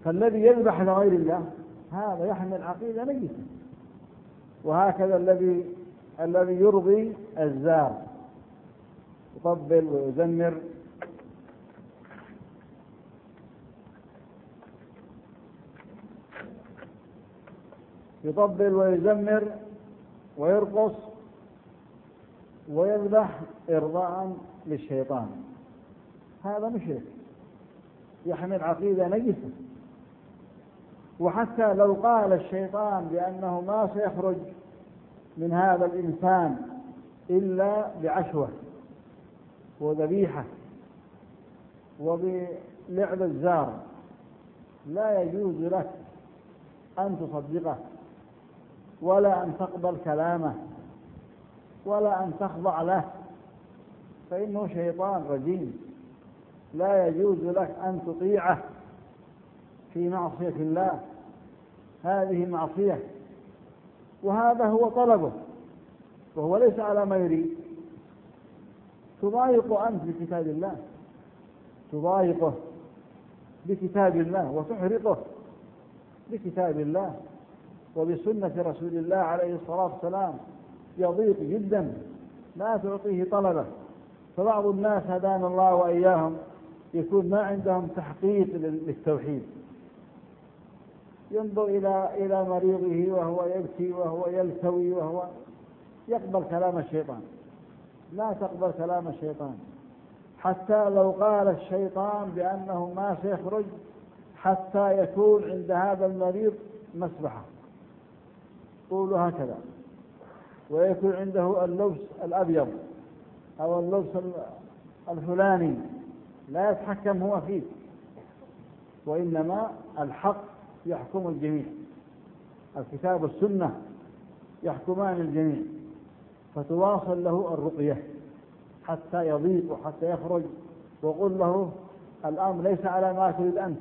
فالذي يذبح لغير الله هذا يحمل عقيدة نجسة. وهكذا الذي يرضي الزار يطبل ويزمر ويرقص ويذبح إرضاء للشيطان، هذا مشرك يحمل عقيدة نجسة. وحتى لو قال الشيطان بأنه ما سيخرج من هذا الإنسان إلا بعشوة وذبيحة وبلعب الزار، لا يجوز لك أن تصدقه ولا أن تقبل كلامه ولا أن تخضع له، فإنه شيطان رجيم، لا يجوز لك أن تطيعه في معصية الله، هذه معصية، وهذا هو طلبه وهو ليس على ما يريد. تضايق أنت بكتاب الله، تضايقه بكتاب الله وتحرقه بكتاب الله وبسنة رسول الله عليه الصلاة والسلام، يضيق جدا، لا تعطيه طلبه. فبعض الناس هدانا الله وإياهم يكون ما عندهم تحقيق للتوحيد، ينظر إلى مريضه وهو يبكي وهو يلتوي وهو يقبل كلام الشيطان. لا تقبل كلام الشيطان، حتى لو قال الشيطان بأنه ما سيخرج حتى يكون عند هذا المريض مسبحة، قولوا هكذا، ويكون عنده اللبس الأبيض أو اللبس الفلاني، لا يتحكم هو فيه، وإنما الحق يحكم الجميع، الكتاب والسنة يحكمان الجميع، فتواصل له الرقية حتى يضيق وحتى يخرج، وقل له الأمر ليس على ما تريد أنت،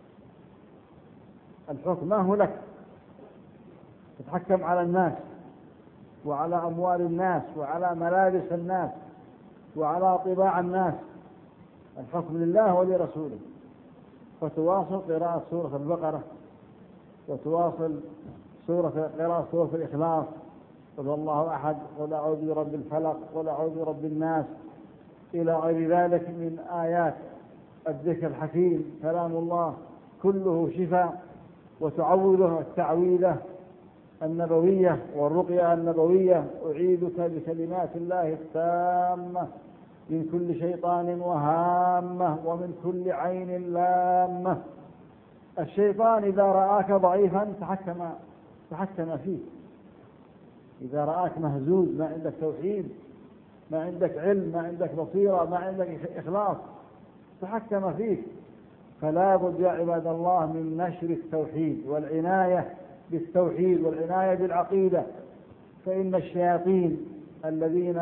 الحكم ما هو لك، تتحكم على الناس وعلى أموال الناس وعلى ملابس الناس وعلى طباع الناس، الحكم لله ولرسوله. فتواصل قراءة سورة البقرة، وتواصل قراءة سورة الإخلاص، قل الله أحد، قل أعوذ برب الفلق، قل أعوذ برب الناس، إلى غير ذلك من آيات الذكر الحكيم كلام الله كله شفاء. وتعوذه التعويذة النبوية والرقية النبوية، أعيذك بكلمات الله التامة من كل شيطان وهامة ومن كل عين لامة. الشيطان إذا رآك ضعيفا تحكم فيك، إذا رآك مهزوز، ما عندك توحيد، ما عندك علم، ما عندك بصيرة، ما عندك إخلاص، تحكم فيك. فلا بد يا عباد الله من نشر التوحيد والعناية بالتوحيد والعناية بالعقيدة، فإن الشياطين الذين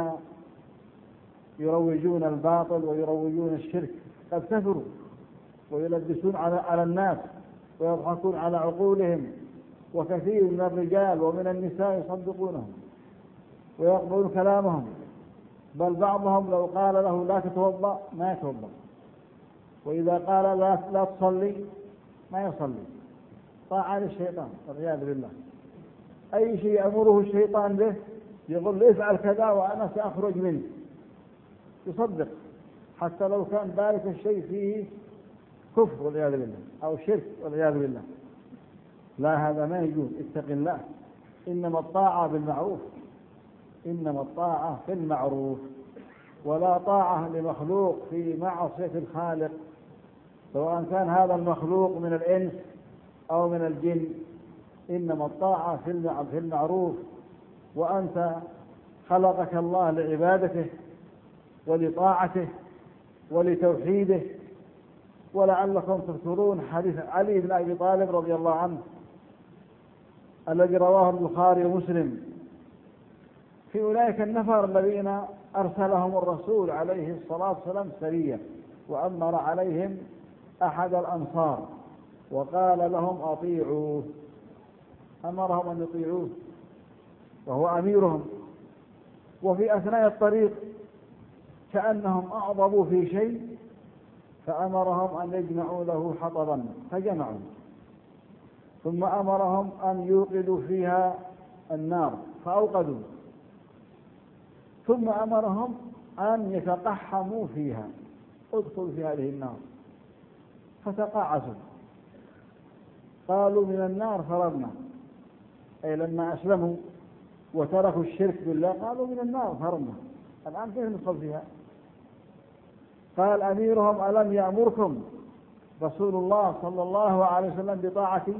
يروجون الباطل ويروجون الشرك قد كفروا ويلبسون على الناس ويضحكون على عقولهم، وكثير من الرجال ومن النساء يصدقونهم ويقبلون كلامهم، بل بعضهم لو قال له لا تتوضأ ما يتوضأ، وإذا قال لا تصلي ما يصلي، طاعة للشيطان والعياذ بالله. أي شيء يأمره الشيطان به يقول له افعل كذا وأنا سأخرج منه، يصدق حتى لو كان ذلك الشيء فيه كفر والعياذ بالله أو شرك والعياذ بالله. لا، هذا ما يجوز، اتق الله. إنما الطاعة بالمعروف، إنما الطاعة في المعروف، ولا طاعة لمخلوق في معصية الخالق، سواء كان هذا المخلوق من الإنس أو من الجن. إنما الطاعة في المعروف، وأنت خلقك الله لعبادته ولطاعته ولتوحيده. ولعلكم تذكرون حديث علي بن أبي طالب رضي الله عنه الذي رواه البخاري ومسلم في أولئك النفر الذين أرسلهم الرسول عليه الصلاة والسلام سرية، وأمر عليهم أحد الأنصار وقال لهم أطيعوه، أمرهم أن يطيعوه وهو أميرهم. وفي أثناء الطريق كأنهم أعظموا في شيء، فأمرهم أن يجمعوا له حطبا، فجمعوا ثم أمرهم أن يوقدوا فيها النار فأوقدوا، ثم أمرهم أن يتقحموا فيها، ادخلوا في هذه النار، فتقاعسوا قالوا من النار فررنا، أي لما أسلموا وتركوا الشرك بالله قالوا من النار فررنا، الآن كيف ندخل فيها؟ قال أميرهم ألم يأمركم رسول الله صلى الله عليه وسلم بطاعتي؟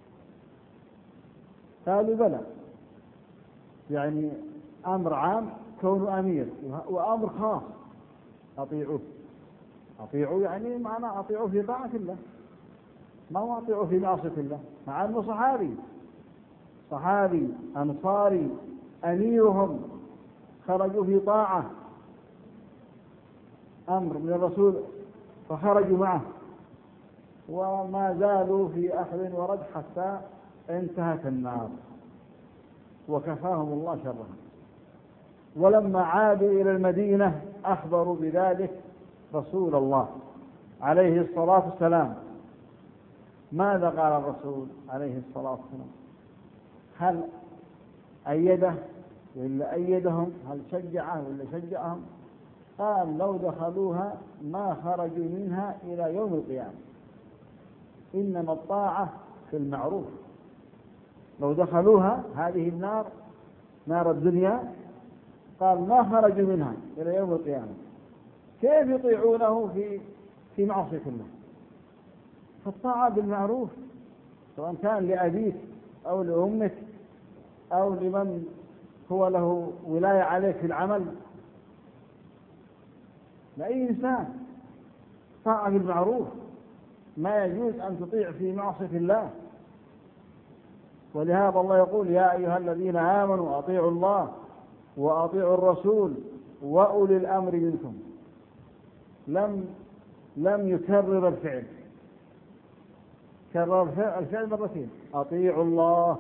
قالوا بلى، يعني أمر عام كونه أمير، وأمر خاص أطيعوه. أطيعوا يعني معنى أطيعوا في طاعة الله، ما هو أطيعوا في معصية الله، مع أنه صحابي أنصاري أميرهم، خرجوا في طاعة، أمر من الرسول فخرجوا معه، وما زالوا في أخذ ورد حتى انتهت النار وكفاهم الله شرها. ولما عادوا إلى المدينة أخبروا بذلك رسول الله عليه الصلاة والسلام. ماذا قال الرسول عليه الصلاة والسلام؟ هل أيده ولا أيدهم؟ هل شجعه ولا شجعهم؟ قال لو دخلوها ما خرجوا منها إلى يوم القيامة، إنما الطاعة في المعروف. لو دخلوها هذه النار، نار الدنيا، قال ما خرجوا منها إلى يوم القيامة. كيف يطيعونه في معصية الله؟ فالطاعة بالمعروف، سواء كان لأبيك أو لأمك أو لمن هو له ولاية عليك في العمل، لأي إنسان طاعة بالمعروف، ما يجوز أن تطيع في معصية الله. ولهذا الله يقول يا أيها الذين آمنوا أطيعوا الله وأطيعوا الرسول وأولي الأمر منكم. لم يكرر الفعل، كرر الفعل مرتين، أطيعوا الله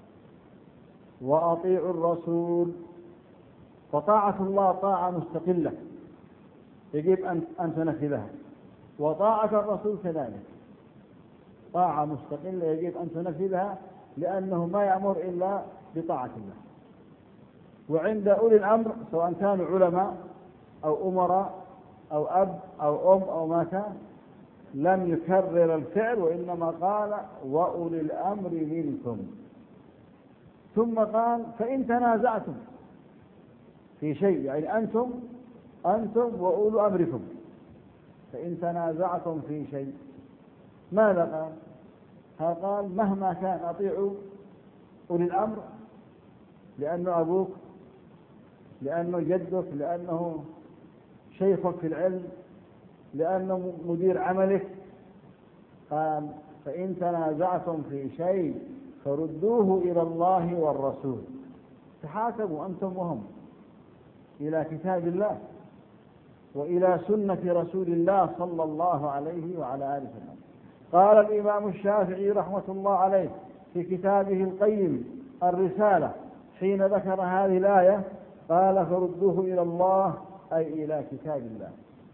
وأطيعوا الرسول. فطاعة الله طاعة مستقلة يجب أن تنفذها، وطاعة الرسول كذلك طاعة مستقلة يجب أن تنفذها، لأنه ما يأمر إلا بطاعة الله. وعند أولي الأمر سواء كانوا علماء أو أمراء أو أب أو أم أو ما كان، لم يكرر الفعل، وإنما قال وأولي الأمر منكم. ثم قال فإن تنازعتم في شيء، يعني أنتم وأولو أمركم، فإن تنازعتم في شيء ماذا قال؟ قال مهما كان أطيعوا أولي الأمر، لأنه أبوك، لأنه جدك، لأنه شيخك في العلم، لأنه مدير عملك. قال فإن تنازعتم في شيء فردوه إلى الله والرسول. تحاكموا أنتم وهم إلى كتاب الله وإلى سنة رسول الله صلى الله عليه وعلى آله وسلم. قال الإمام الشافعي رحمة الله عليه في كتابه القيم الرسالة حين ذكر هذه الآية قال فردوه إلى الله أي إلى كتاب الله،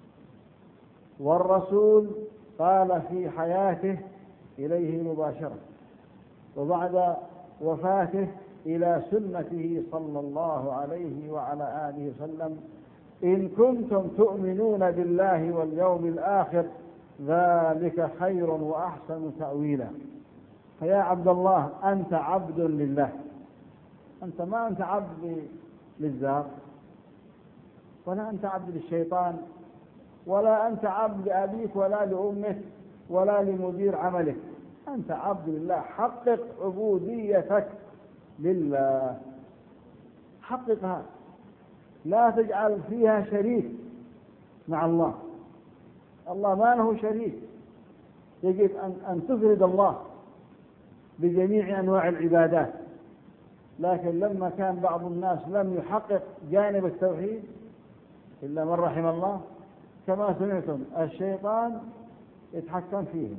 والرسول قال في حياته إليه مباشرة، وبعد وفاته إلى سنته صلى الله عليه وعلى آله وسلم إن كنتم تؤمنون بالله واليوم الآخر ذلك خير وأحسن تأويلا. فيا عبد الله أنت عبد لله، أنت ما أنت عبد للزار، ولا أنت عبد للشيطان، ولا أنت عبد لأبيك ولا لأمك ولا لمدير عملك، أنت عبد لله. حقق عبوديتك لله، حققها، لا تجعل فيها شريك مع الله. الله ما له شريك، يجب أن تفرد الله بجميع أنواع العبادات. لكن لما كان بعض الناس لم يحقق جانب التوحيد إلا من رحم الله، كما سمعتم الشيطان يتحكم فيهم.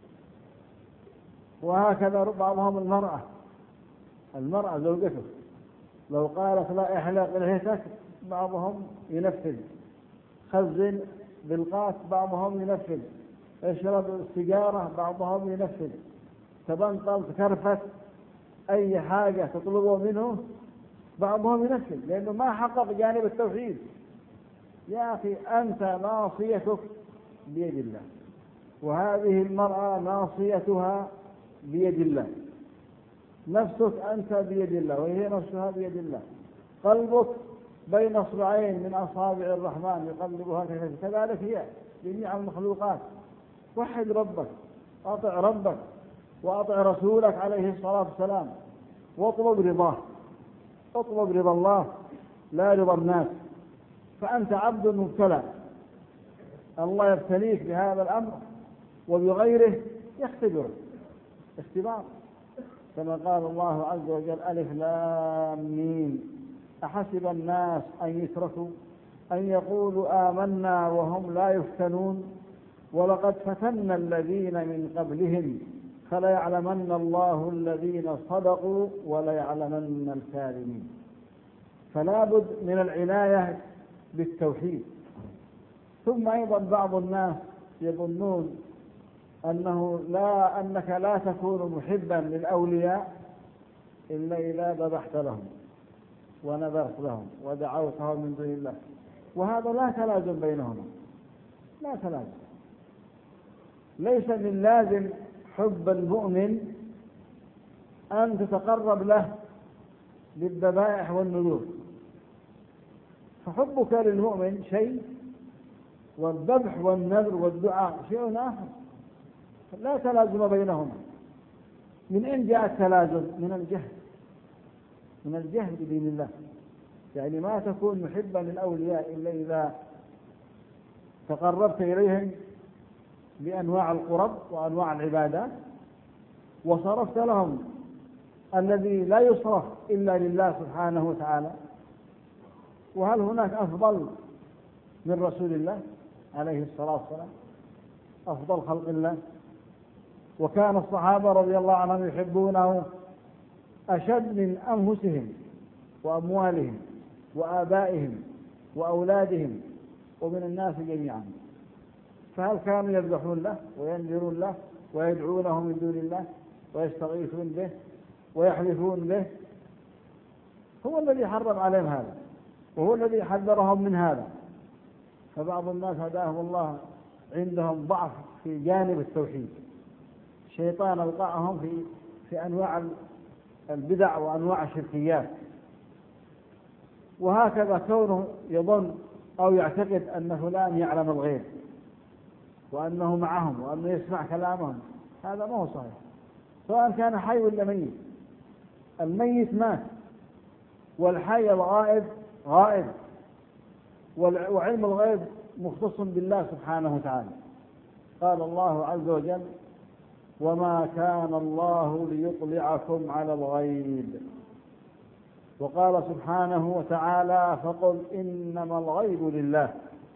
وهكذا بعضهم المرأة زوجته لو قالت لا احلق لحيتك بعضهم ينفذ، خزن بالقات بعضهم ينفذ، اشرب السيجارة بعضهم ينفذ. تبنطل تكرفت أي حاجة تطلبه منه بعضهم ينفذ، لأنه ما حقق جانب التوحيد. يا أخي أنت ناصيتك بيد الله، وهذه المرأة ناصيتها بيد الله، نفسك أنت بيد الله وهي نفسها بيد الله، قلبك بين أصبعين من أصابع الرحمن يقلبها كيف، كذلك هي جميع المخلوقات. وحد ربك، أطع ربك وأطع رسولك عليه الصلاة والسلام، واطلب رضاه، اطلب رضا الله لا رضا الناس، فأنت عبد مبتلى، الله يبتليك بهذا الأمر وبغيره يختبرك اختبار، كما قال الله عز وجل: ألف لام ميم أحسب الناس أن يتركوا أن يقولوا آمنا وهم لا يفتنون ولقد فتنا الذين من قبلهم فليعلمن الله الذين صدقوا وليعلمن الكاذبين. فلا بد من العناية بالتوحيد. ثم أيضا بعض الناس يظنون أنك لا تكون محبا للأولياء إلا إذا ذبحت لهم ونذرت لهم ودعوتهم من دون الله، وهذا لا تلازم بينهما، لا تلازم. ليس من لازم حب المؤمن أن تتقرب له بالذبائح والنذور، فحبك للمؤمن شيء والذبح والنذر والدعاء شيء آخر، لا تلازم بينهما. من أين جاء التلازم؟ من الجهل بدين الله. يعني ما تكون محبا للأولياء إلا إذا تقربت إليهم بأنواع القرب وأنواع العبادات، وصرفت لهم الذي لا يصرف إلا لله سبحانه وتعالى. وهل هناك أفضل من رسول الله عليه الصلاة والسلام، أفضل خلق الله؟ وكان الصحابة رضي الله عنهم يحبونه أشد من أنفسهم وأموالهم وآبائهم وأولادهم ومن الناس جميعا. فهل كانوا يذبحون له وينذرون له ويدعونه من دون الله ويستغيثون به ويحلفون به؟ هو الذي حرم عليهم هذا، وهو الذي حذرهم من هذا. فبعض الناس هداهم الله عندهم ضعف في جانب التوحيد، الشيطان أوقعهم في أنواع البدع وأنواع الشركيات. وهكذا كونه يظن أو يعتقد أن فلان يعلم الغيب وأنه معهم وأنه يسمع كلامهم، هذا ما هو صحيح، سواء كان حي ولا ميت. الميت مات، والحي الغائب غائب، وعلم الغيب مختص بالله سبحانه وتعالى. قال الله عز وجل: وما كان الله ليطلعكم على الغيب. وقال سبحانه وتعالى: فقل إنما الغيب لله.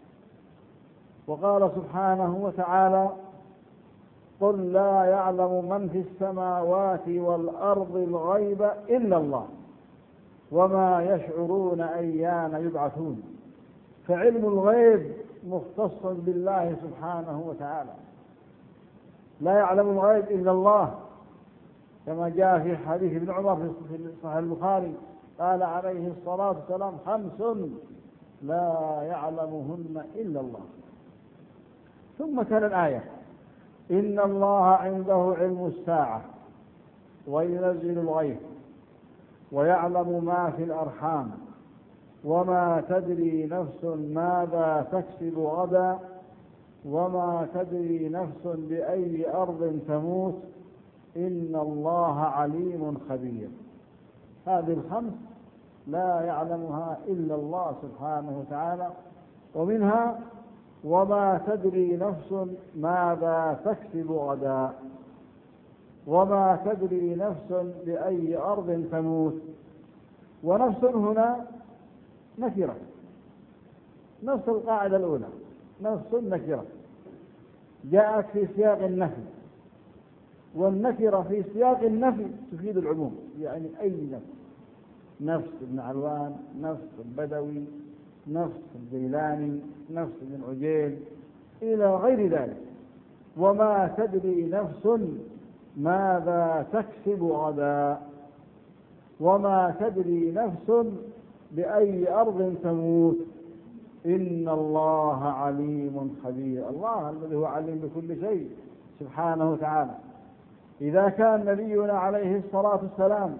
وقال سبحانه وتعالى: قل لا يعلم من في السماوات والأرض الغيب إلا الله وما يشعرون أيان يبعثون. فعلم الغيب مختص بالله سبحانه وتعالى، لا يعلم الغيب إلا الله، كما جاء في حديث ابن عمر في صحيح البخاري قال عليه الصلاة والسلام: 5 لا يعلمهن إلا الله. ثم تلا الآية: إن الله عنده علم الساعة وينزل الغيث ويعلم ما في الأرحام وما تدري نفس ماذا تكسب غدا وما تدري نفس بأي أرض تموت إن الله عليم خبير. هذه 5 لا يعلمها إلا الله سبحانه وتعالى، ومنها: وما تدري نفس ماذا تكسب غدا وما تدري نفس بأي أرض تموت. ونفس هنا نكرة، نفس القاعدة الأولى، نفس نكرة جاءت في سياق النفي، والنكرة في سياق النفي تفيد العموم، يعني أي نفس ابن علوان، نفس البدوي، نفس الجيلاني، نفس ابن عجيل إلى غير ذلك. وما تدري نفس ماذا تكسب غدا وما تدري نفس بأي أرض تموت إن الله عليم خبير. الله الذي هو عليم بكل شيء سبحانه وتعالى. إذا كان نبينا عليه الصلاة والسلام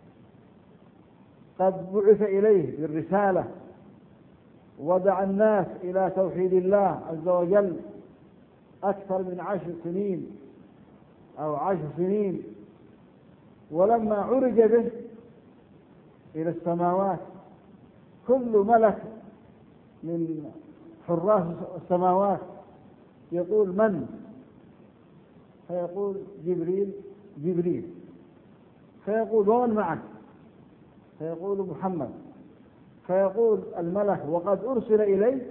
قد بعث إليه بالرسالة ودعا الناس إلى توحيد الله عز وجل أكثر من 10 سنين أو 10 سنين، ولما عرج به إلى السماوات كل ملك من حراس السماوات يقول من؟ فيقول جبريل جبريل، فيقول ومن معك؟ فيقول محمد، فيقول الملك وقد أرسل إليه؟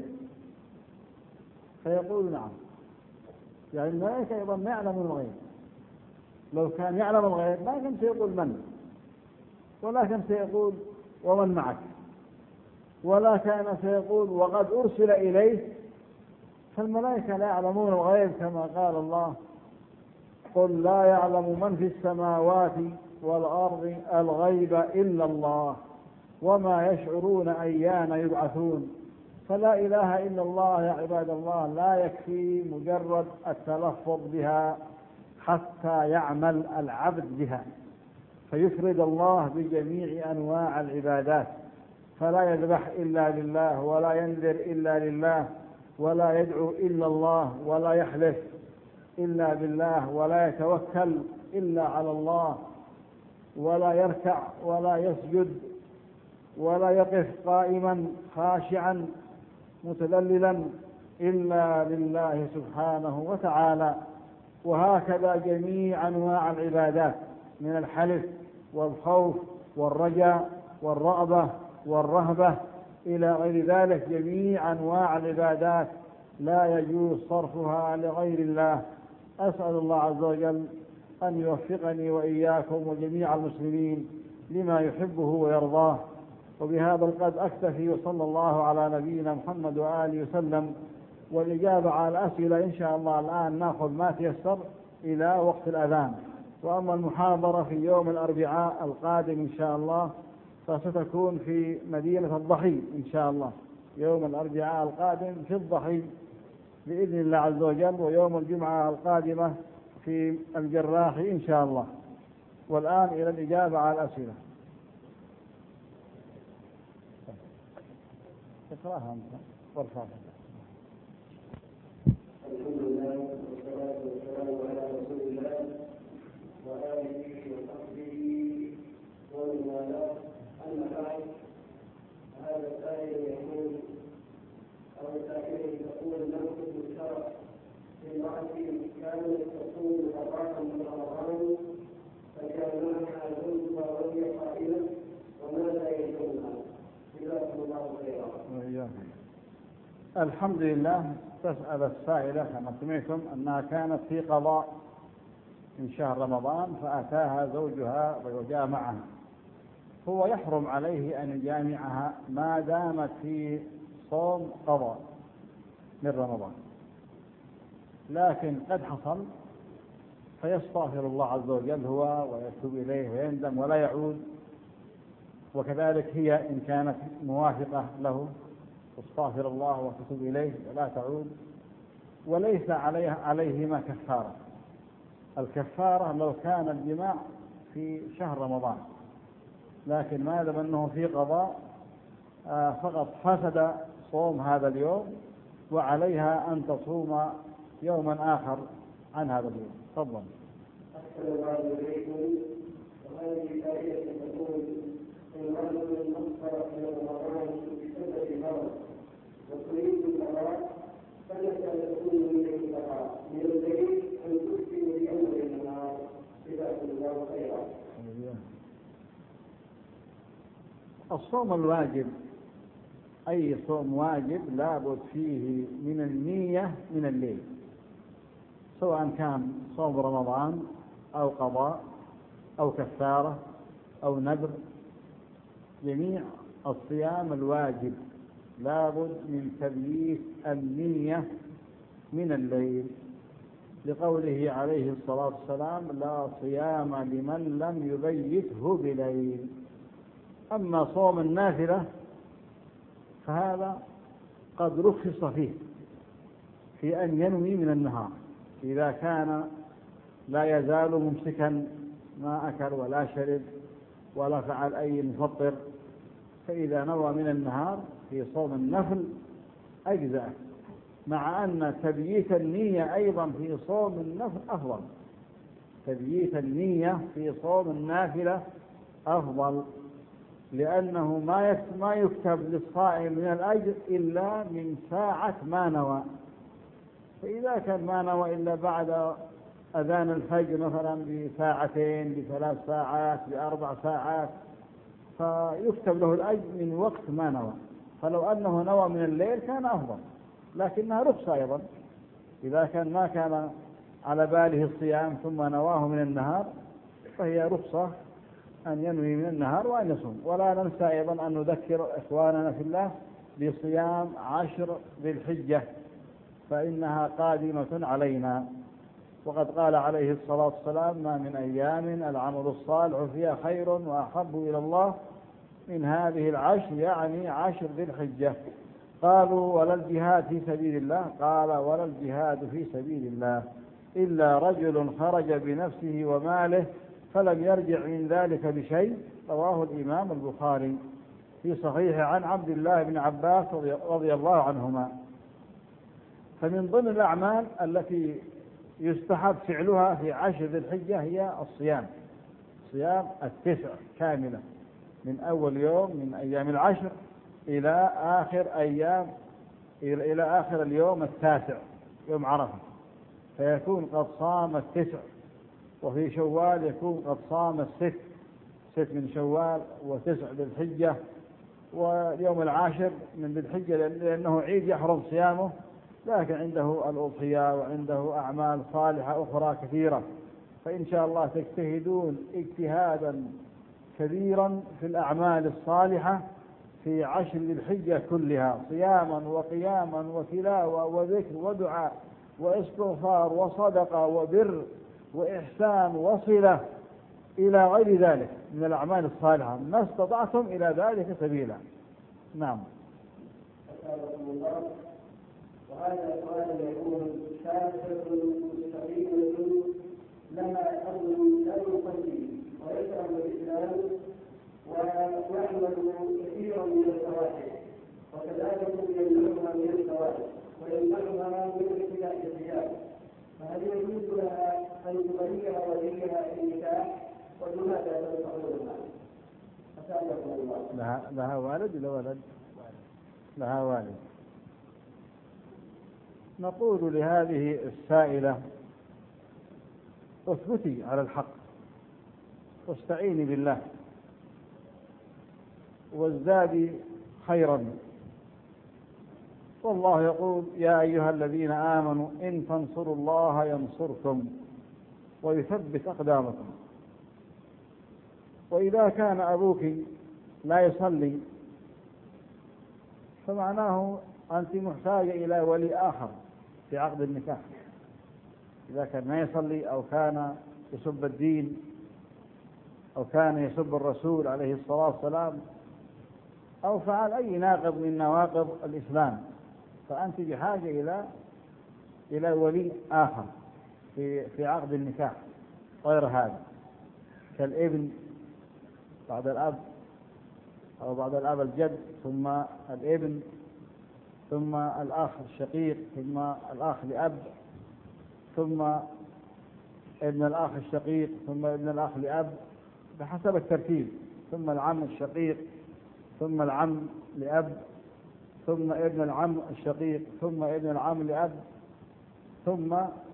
فيقول نعم. يعني الملائكة أيضا ما يعلمون الغيب، لو كان يعلم الغيب ما كان سيقول من، ولا كان سيقول ومن معك، ولا كان سيقول وقد أرسل إليه. فالملائكة لا يعلمون الغيب كما قال الله قل لا يعلم من في السماوات والأرض الغيب إلا الله وما يشعرون أيان يبعثون. فلا إله إلا الله يا عباد الله لا يكفي مجرد التلفظ بها حتى يعمل العبد بها فيفرد الله بجميع أنواع العبادات، فلا يذبح إلا لله ولا ينذر إلا لله ولا يدعو إلا الله ولا يحلف إلا بالله ولا يتوكل إلا على الله ولا يركع ولا يسجد ولا يقف قائما خاشعا متذللا إلا لله سبحانه وتعالى. وهكذا جميع أنواع العبادات من الحلف والخوف والرجاء والرغبة والرهبة إلى غير ذلك، جميع أنواع العبادات لا يجوز صرفها لغير الله. أسأل الله عز وجل أن يوفقني وإياكم وجميع المسلمين لما يحبه ويرضاه. وبهذا القدر أكتفي، وصلى الله على نبينا محمد وآله وسلم. والإجابة على الأسئلة إن شاء الله الآن نأخذ ما تيسر إلى وقت الأذان. وأما المحاضرة في يوم الأربعاء القادم إن شاء الله فستكون في مدينة الضحي إن شاء الله، يوم الأربعاء القادم في الضحي بإذن الله عز وجل، ويوم الجمعة القادمة في الجراح إن شاء الله. والآن إلى الإجابة على الأسئلة. اقرأها أنت وارفعها. الحمد لله والصلاة والسلام على رسول الله وآله وصحبه ومن والاه. أما بعد، هذا السائل يقول أو سائل تقول نقصد الشرع في امرأة كانت تصوم أربعة من رمضان فكان معها زوجها وهي قائلة وماذا يلزمها؟ جزاكم الله خيرا. الحمد لله. تسأل السائلة كما سمعتم أنها كانت في قضاء من شهر رمضان فأتاها زوجها وجامعها. هو يحرم عليه أن يجامعها ما دامت في صوم قضاء من رمضان، لكن قد حصل فيستغفر الله عز وجل هو ويتوب إليه ويندم ولا يعود، وكذلك هي إن كانت موافقة له تستغفر الله وتتوب إليه ولا تعود. وليس عليهما كفارة. الكفارة لو كان الجماع في شهر رمضان، لكن ما دام أنه في قضاء فقط فسد صوم هذا اليوم، وعليها أن تصوم يوما آخر عن هذا اليوم. تفضل. أحسن الله إليكم. وهذه آية تقول إن رجل أفطر في رمضان بسبب مرض وتريد القضاء فلك أن تكون إليه القضاء من الدليل أن تكفي بأمر النهار. جزاكم الله خيرا. الصوم الواجب أي صوم واجب لابد فيه من النية من الليل، سواء كان صوم رمضان أو قضاء أو كفارة أو نذر. جميع الصيام الواجب لابد من تبييت النية من الليل، لقوله عليه الصلاة والسلام: لا صيام لمن لم يبيته بليل. أما صوم النافلة فهذا قد رخص فيه في أن ينوي من النهار، إذا كان لا يزال ممسكا ما أكل ولا شرب ولا فعل أي مفطر، فإذا نوى من النهار في صوم النفل أجزأ، مع أن تبييت النية أيضا في صوم النفل أفضل. تبييت النية في صوم النافلة أفضل، لأنه ما يكتب للصائم من الأجر إلا من ساعة ما نوى. فإذا كان ما نوى إلا بعد أذان الفجر مثلا بساعتين، بثلاث ساعات، بأربع ساعات، فيكتب له الأجر من وقت ما نوى. فلو أنه نوى من الليل كان أفضل، لكنها رخصة أيضا. إذا كان ما كان على باله الصيام ثم نواه من النهار فهي رخصة أن ينوي من النهار وأن يصوم. ولا ننسى أيضا أن نذكر إخواننا في الله بصيام 10 ذي الحجة، فإنها قادمة علينا. وقد قال عليه الصلاة والسلام: ما من أيام العمل الصالح فيها خير وأحب إلى الله من هذه العشر، يعني 10 ذي الحجة. قالوا: ولا الجهاد في سبيل الله؟ قال: ولا الجهاد في سبيل الله إلا رجل خرج بنفسه وماله فلم يرجع من ذلك بشيء. رواه الإمام البخاري في صحيحه عن عبد الله بن عباس رضي الله عنهما. فمن ضمن الأعمال التي يستحب فعلها في 10 ذي الحجة هي الصيام، صيام 9 كاملة، من أول يوم من أيام 10 إلى آخر اليوم 9 يوم عرفة، فيكون قد صام 9. وفي شوال يكون قد صام 6 من شوال و9 ذي الحجة. واليوم 10 من ذي الحجة لأنه عيد يحرم صيامه، لكن عنده الأضحية وعنده أعمال صالحة أخرى كثيرة. فإن شاء الله تجتهدون اجتهادا كبيرا في الأعمال الصالحة في 10 ذي الحجة كلها، صياما وقياما وتلاوة وذكر ودعاء واستغفار وصدقة وبر وإحسان وصلة إلى غير ذلك من الأعمال الصالحة، ما استطعتم إلى ذلك سبيلا. نعم. وهذا السؤال يكون شاذة مستقيمة لها أمر لا يصلي ويسأل الإسلام ويعمل كثيرا من الفوائد، وكذلك يمنعها من الفوائد ويمنعها من ابتداء الزيادة، فهل يجوز لها أن تغير وليها في النكاح؟ ولماذا تنصحونها؟ أسألكم الله. لها والد ولا ولد؟ لها والد. نقول لهذه السائلة: اثبتي على الحق واستعيني بالله وازدادي خيرا. والله يقول: يا أيها الذين آمنوا إن تنصروا الله ينصركم ويثبت أقدامكم. وإذا كان أبوك لا يصلي فمعناه أنت محتاجة إلى ولي آخر في عقد النكاح. إذا كان ما يصلي أو كان يسب الدين أو كان يسب الرسول عليه الصلاة والسلام أو فعل أي ناقض من نواقض الإسلام، فأنت بحاجة إلى ولي آخر في عقد النكاح غير هذا، كالابن بعد الأب، أو بعد الأب الجد، ثم الابن، ثم الأخ الشقيق، ثم الأخ لأب، ثم ابن الأخ الشقيق، ثم ابن الأخ لأب بحسب الترتيب، ثم العم الشقيق، ثم العم لأب، ثم ابن العم الشقيق، ثم ابن العم لأب، ثم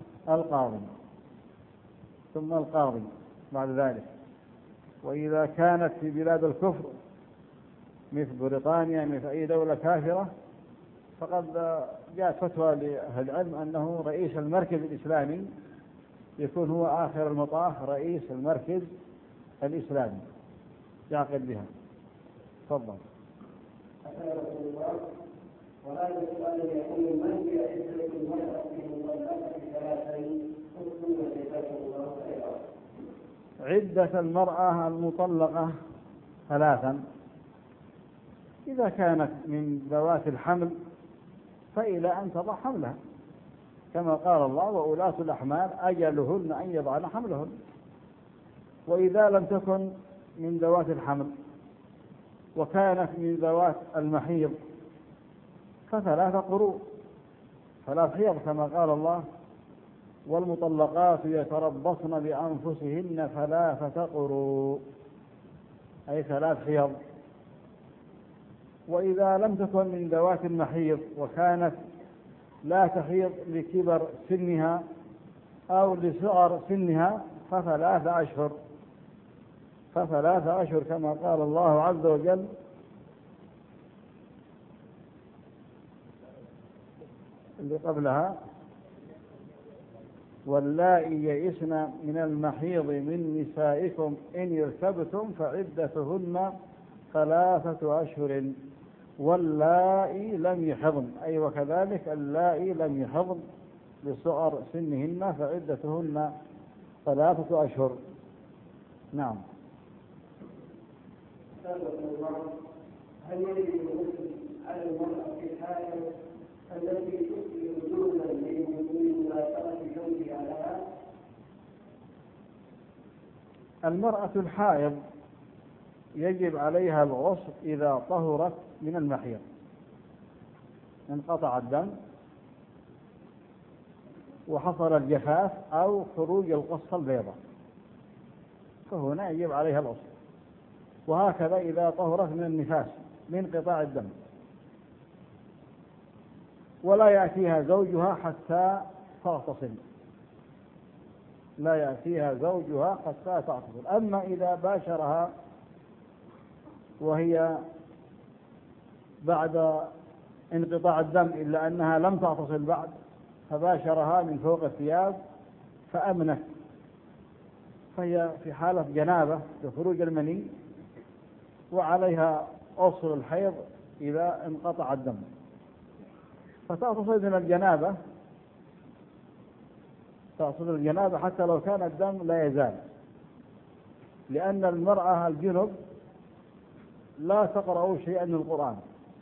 القاضي بعد ذلك. وإذا كانت في بلاد الكفر مثل بريطانيا مثل أي دولة كافرة فقد جاءت فتوى لأهل العلم أنه رئيس المركز الإسلامي يكون هو آخر المطاف رئيس المركز الإسلامي يعقد بها. تفضل. وهذا السؤال يقول: من هي عدة المرأة في المطلقة 3 ثم جزاكم الله خيرا. عدة المرأة المطلقة 3: إذا كانت من ذوات الحمل فإلى أن تضع حملها، كما قال الله: وأولاة الأحمال أجلهن أن يضعن حملهن. وإذا لم تكن من ذوات الحمل وكانت من ذوات المحيض ف3 قروء، 3 حيض، كما قال الله: والمطلقات يتربصن بأنفسهن 3 قروء، أي 3 حيض. وإذا لم تكن من ذوات المحيض وكانت لا تحيض لكبر سنها أو لصغر سنها ف3 أشهر، ف3 أشهر، كما قال الله عز وجل: اللي قبلها: واللائي يئسن من المحيض من نسائكم إن ارتبتم فعدتهن 3 أشهر واللائي لم يحضن، أي وكذلك اللائي لم يحضن لصغر سنهن فعدتهن 3 أشهر. نعم. هل يجب الغسل على المرأة في الحائض التي تؤتي وجودا من ملاقاة زوجها لها؟ المرأة الحائض يجب عليها الغسل إذا طهرت من المحيض، انقطع الدم وحصل الجفاف أو خروج القصة البيضاء، فهنا يجب عليها الغسل. وهكذا إذا طهرت من النفاس من انقطاع الدم ولا يأتيها زوجها حتى تغتسل، لا يأتيها زوجها حتى تغتسل. أما إذا باشرها وهي بعد انقطاع الدم إلا أنها لم تغتسل بعد، فباشرها من فوق الثياب فأمنت، فهي في حالة جنابة لخروج المني وعليها أصل الحيض إذا انقطع الدم، فتغتسل من الجنابة، تغتسل الجنابة حتى لو كان الدم لا يزال، لأن المرأة الجنب لا تقرأ شيئا من القرآن،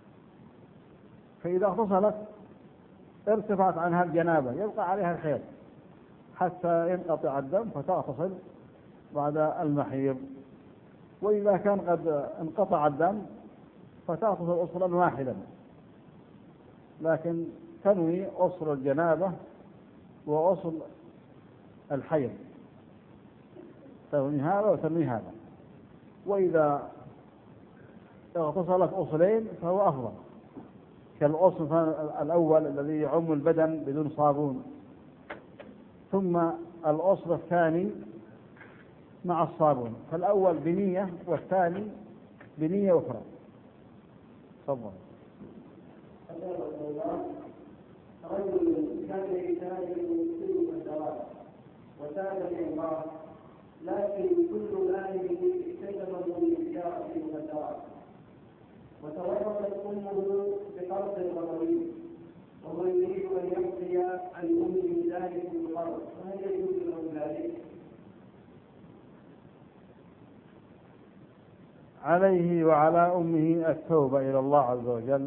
فإذا اغتسلت ارتفعت عنها الجنابة يبقى عليها الحيض حتى ينقطع الدم فتغتسل بعد المحيض. وإذا كان قد انقطع الدم فتغتسل غسلا واحدا، لكن تنوي غسل الجنابة وغسل الحيض، تنوي هذا وتنوي هذا. وإذا اغتسلت غسلين فهو أفضل، كالغسل الأول الذي يعم البدن بدون صابون، ثم الغسل الثاني مع الصابون، فالأول بنية والثاني بنية أخرى. تفضل. رجل كان يحتاج من الزواج وتاب الى الله، لكن كل ماله اكتسبه من تجاره المخدرات، وتورطت امه بقرض غضبي، وهو يريد ان يقضي عن امه ذلك بالقرض، فهل يجوز له ذلك؟ عليه وعلى أمه التوبة إلى الله عز وجل،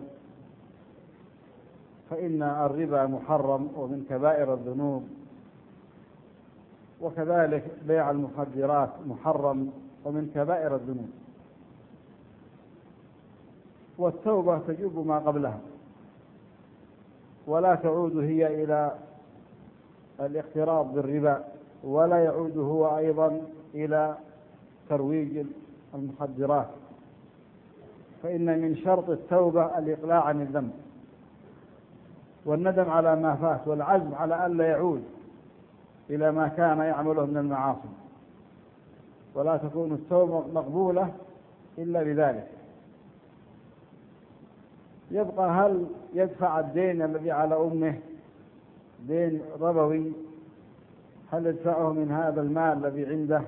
فإن الربا محرم ومن كبائر الذنوب، وكذلك بيع المخدرات محرم ومن كبائر الذنوب، والتوبة تجب ما قبلها ولا تعود هي إلى الاقتراض بالربا، ولا يعود هو أيضا إلى ترويج المخدرات، فإن من شرط التوبة الإقلاع عن الذنب والندم على ما فات والعزم على أن لا يعود إلى ما كان يعمله من المعاصي، ولا تكون التوبة مقبولة إلا بذلك. يبقى هل يدفع الدين الذي على أمه دين ربوي، هل يدفعه من هذا المال الذي عنده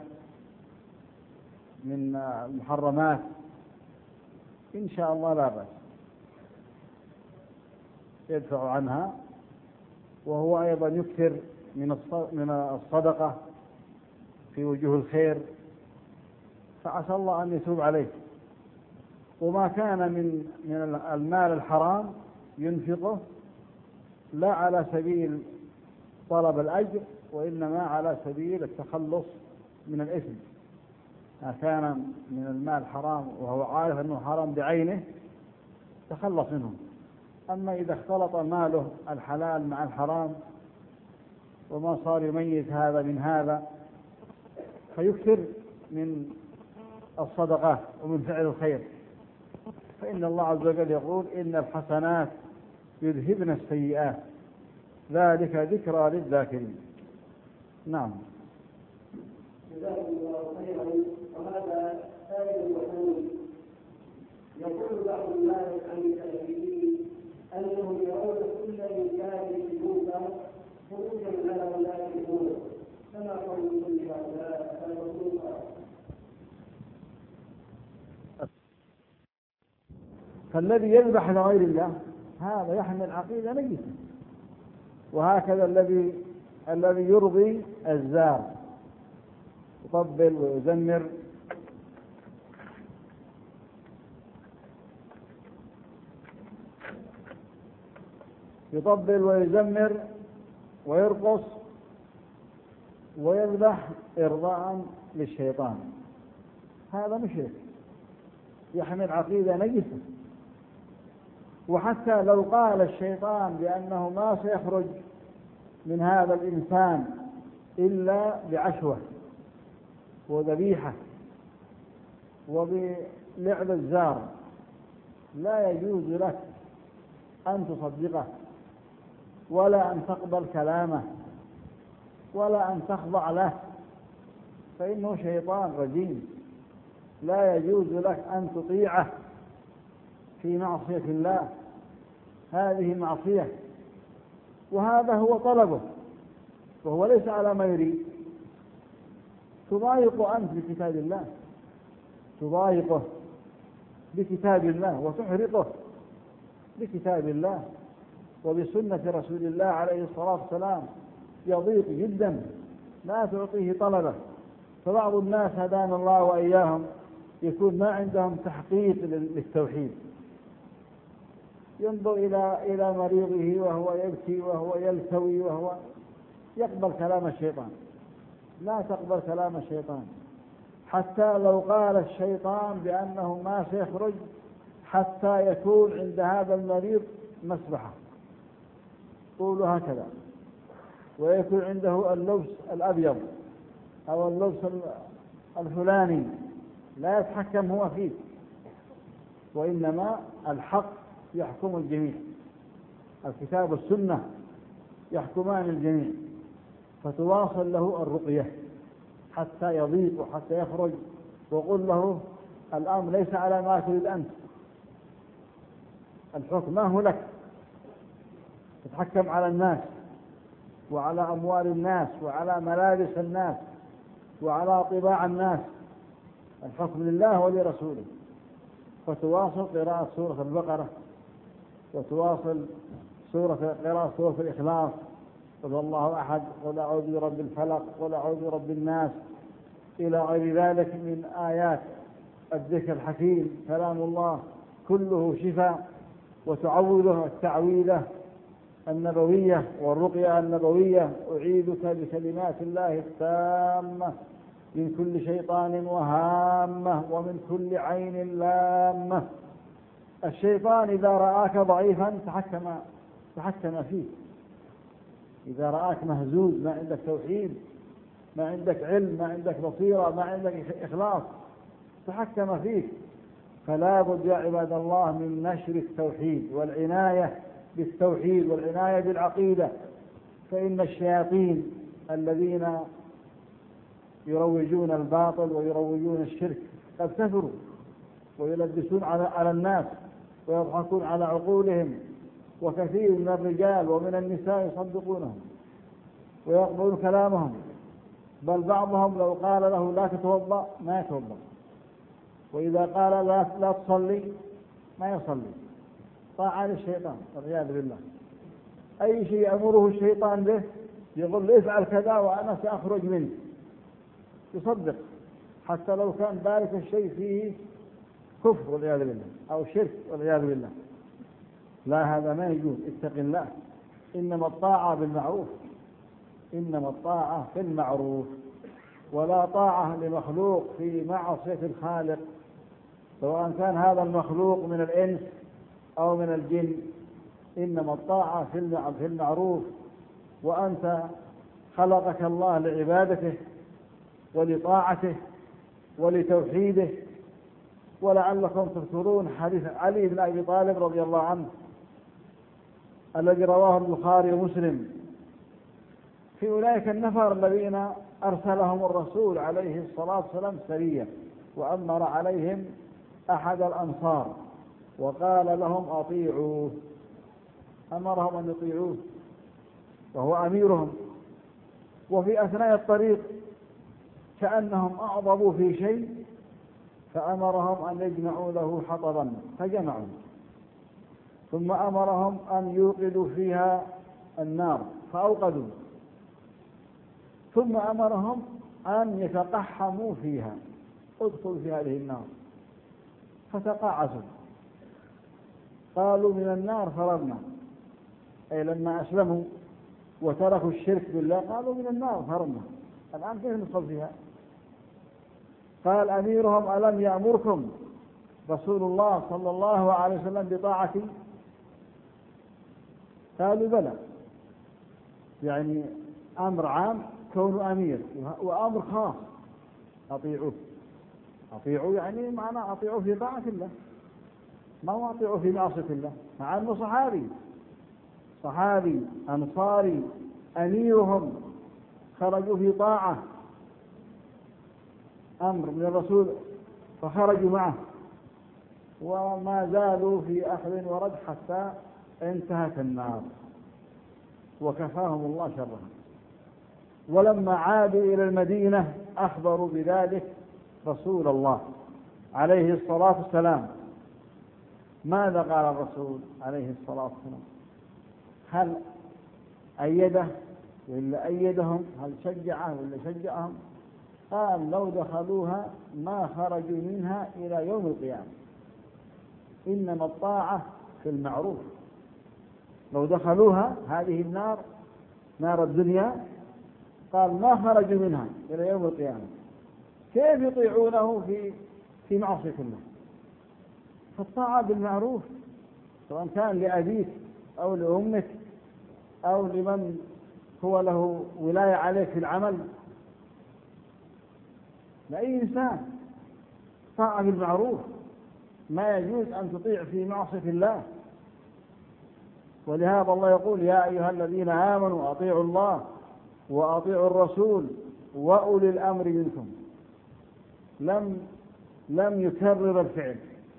من المحرمات؟ إن شاء الله لا بأس، يدفع عنها، وهو أيضا يكثر من الصدقة في وجوه الخير، فعسى الله أن يتوب عليه. وما كان من المال الحرام ينفقه لا على سبيل طلب الأجر، وإنما على سبيل التخلص من الإثم. ما كان من المال حرام وهو عارف أنه حرام بعينه تخلص منه. أما إذا اختلط ماله الحلال مع الحرام وما صار يميز هذا من هذا، فيكثر من الصدقات ومن فعل الخير، فإن الله عز وجل يقول إن الحسنات يذهبن السيئات ذلك ذكرى للذاكرين. نعم. جزاكم الله خيرا. وهذا سائل يقول بعض الناس عن السلفيين انهم يرون كل انسان سلوكا خروجا على ولاة الامور، كما قول كل هؤلاء المسلوكا. فالذي يذبح لغير الله هذا يحمل عقيدة نجسة. وهكذا الذي يرضي الزار يطبل ويزمر ويرقص ويذبح إرضاء للشيطان، هذا مشرك يحمل عقيدة نجسة. وحتى لو قال الشيطان بأنه ما سيخرج من هذا الإنسان إلا بعشوة وذبيحة وبلعب الزار، لا يجوز لك أن تصدقه ولا أن تقبل كلامه ولا أن تخضع له، فإنه شيطان رجيم. لا يجوز لك أن تطيعه في معصية الله، هذه معصية، وهذا هو طلبه وهو ليس على ما يريد. تضايق أنت بكتاب الله، تضايقه بكتاب الله وتحرقه بكتاب الله وبسنة رسول الله عليه الصلاة والسلام، يضيق جدا، لا تعطيه طلبه. فبعض الناس هدانا الله وإياهم يكون ما عندهم تحقيق للتوحيد، ينظر إلى مريضه وهو يبكي وهو يلتوي وهو يقبل كلام الشيطان. لا تقبل كلام الشيطان، حتى لو قال الشيطان بأنه ما سيخرج حتى يكون عند هذا المريض مسبحة طول هكذا، ويكون عنده اللبس الأبيض أو اللبس الفلاني، لا يتحكم هو فيه، وإنما الحق يحكم الجميع، الكتاب والسنة يحكمان الجميع. فتواصل له الرقية حتى يضيق وحتى يخرج، وقل له الأمر ليس على ما تريد أنت، الحكم ما هو لك، تتحكم على الناس وعلى أموال الناس وعلى ملابس الناس وعلى طباع الناس، الحكم لله ولرسوله. فتواصل قراءة سورة البقرة، وتواصل قراءة سورة الإخلاص، قل الله أحد، قل أعوذ برب الفلق، قل أعوذ برب الناس، إلى غير ذلك من آيات الذكر الحكيم كلام الله كله شفاء. وتعوذه التعويذة النبوية والرقية النبوية، أعيذك بكلمات الله التامة من كل شيطان وهامة ومن كل عين لامة. الشيطان إذا رآك ضعيفا تحكم فيك، إذا رآك مهزوز، ما عندك توحيد، ما عندك علم، ما عندك بصيرة، ما عندك إخلاص، تحكم فيك. فلا بد يا عباد الله من نشر التوحيد والعناية بالتوحيد والعناية بالعقيدة، فإن الشياطين الذين يروجون الباطل ويروجون الشرك قد كفروا ويلبسون على الناس ويضحكون على عقولهم، وكثير من الرجال ومن النساء يصدقونهم ويقبلون كلامهم، بل بعضهم لو قال له لا تتوضأ ما يتوضأ، وإذا قال لا تصلي ما يصلي، طاعة للشيطان والعياذ بالله. أي شيء يأمره الشيطان به يقول له افعل كذا وأنا سأخرج منه، يصدق حتى لو كان ذلك الشيء فيه كفر والعياذ بالله أو شرك والعياذ بالله. لا، هذا ما يجوز، اتق الله. إنما الطاعة بالمعروف، إنما الطاعة في المعروف، ولا طاعة لمخلوق في معصية الخالق، سواء كان هذا المخلوق من الإنس أو من الجن. إنما الطاعة في المعروف، وأنت خلقك الله لعبادته ولطاعته ولتوحيده. ولعلكم تذكرون حديث علي بن أبي طالب رضي الله عنه الذي رواه البخاري ومسلم في أولئك النفر الذين أرسلهم الرسول عليه الصلاة والسلام سرية، وأمر عليهم أحد الأنصار وقال لهم أطيعوه، أمرهم أن يطيعوه وهو أميرهم. وفي أثناء الطريق كأنهم أعظموا في شيء فأمرهم أن يجمعوا له حطبا فجمعوا، ثم أمرهم أن يوقدوا فيها النار فأوقدوا، ثم أمرهم أن يتقحموا فيها، ادخلوا في هذه النار، فتقاعسوا. قالوا من النار فررنا، أي لما أسلموا وتركوا الشرك بالله قالوا من النار فررنا، الآن كيف ندخل فيها؟ قال أميرهم ألم يأمركم رسول الله صلى الله عليه وسلم بطاعتي؟ قالوا بلى، يعني أمر عام كونه أمير، وأمر خاص أطيعوه. أطيعوا يعني معنى أطيعوا في طاعة الله، ما هو أطيعوا في معصية الله، مع أنه صحابي أنصاري أميرهم، خرجوا في طاعة، أمر من الرسول فخرجوا معه، وما زالوا في أخذ ورد حتى انتهت النار وكفاهم الله شرها. ولما عادوا إلى المدينة أخبروا بذلك رسول الله عليه الصلاة والسلام. ماذا قال الرسول عليه الصلاة والسلام؟ هل أيده ولا أيدهم؟ هل شجعه ولا شجعهم؟ قال لو دخلوها ما خرجوا منها إلى يوم القيامة. إنما الطاعة في المعروف. لو دخلوها هذه النار، نار الدنيا، قال ما خرجوا منها إلى يوم القيامة. كيف يطيعونه في معصية الله؟ فالطاعة بالمعروف، سواء كان لأبيك أو لأمك أو لمن هو له ولاية عليك في العمل، لأي إنسان طاعة بالمعروف. ما يجوز أن تطيع في معصية الله. ولهذا الله يقول يا أيها الذين آمنوا أطيعوا الله وأطيعوا الرسول وأولي الأمر منكم. لم يكرر الفعل،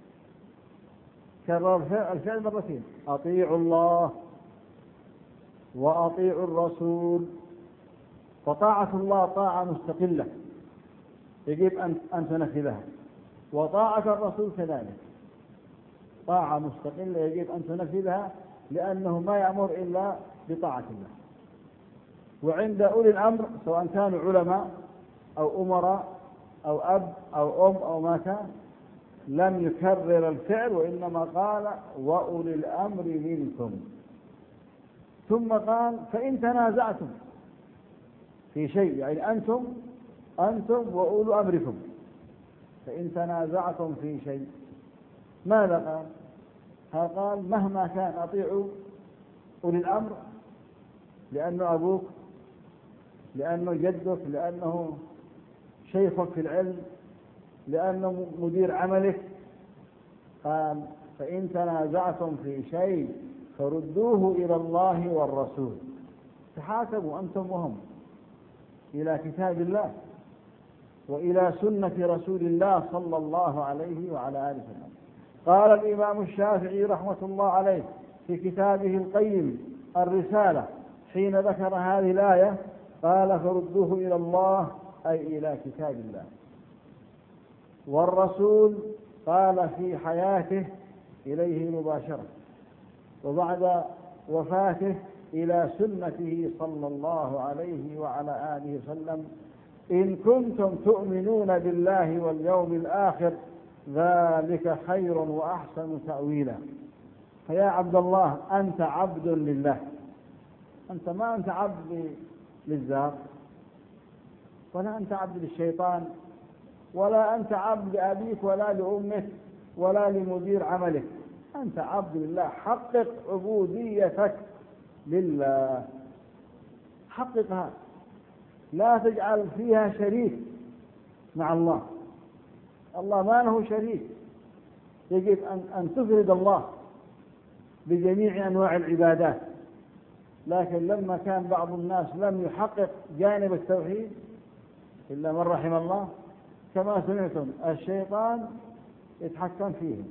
كرر الفعل مرتين، أطيعوا الله وأطيعوا الرسول. فطاعة الله طاعة مستقلة يجب أن تنفذها، وطاعة الرسول كذلك طاعة مستقلة يجب أن تنفذها، لأنه ما يأمر إلا بطاعة الله. وعند أولي الأمر سواء كانوا علماء أو أمراء أو أب أو أم أو ما كان، لم يكرر الفعل، وإنما قال وأولي الأمر منكم. ثم قال فإن تنازعتم في شيء، يعني أنتم وأولو أمركم، فإن تنازعتم في شيء ماذا قال؟ قال مهما كان أطيعوا أولي الأمر، لأنه أبوك، لأنه جدك، لأنه شيخك في العلم، لأنه مدير عملك. قال فإن تنازعتم في شيء فردوه إلى الله والرسول. تحاكموا أنتم وهم إلى كتاب الله وإلى سنة رسول الله صلى الله عليه وعلى آله وسلم. قال الإمام الشافعي رحمة الله عليه في كتابه القيم الرسالة حين ذكر هذه الآية قال فردوه إلى الله أي إلى كتاب الله. والرسول قال في حياته إليه مباشرة، وبعد وفاته إلى سنته صلى الله عليه وعلى آله وسلم: إن كنتم تؤمنون بالله واليوم الآخر ذلك خير وأحسن تأويلا. فيا عبد الله أنت عبد لله، أنت ما أنت عبد للذات، ولا أنت عبد للشيطان، ولا أنت عبد لأبيك ولا لأمك ولا لمدير عملك، أنت عبد لله. حقق عبوديتك لله، حققها، لا تجعل فيها شريك مع الله. الله ما له شريك، يجب أن تفرد الله بجميع أنواع العبادات. لكن لما كان بعض الناس لم يحقق جانب التوحيد إلا من رحم الله، كما سمعتم الشيطان يتحكم فيهم.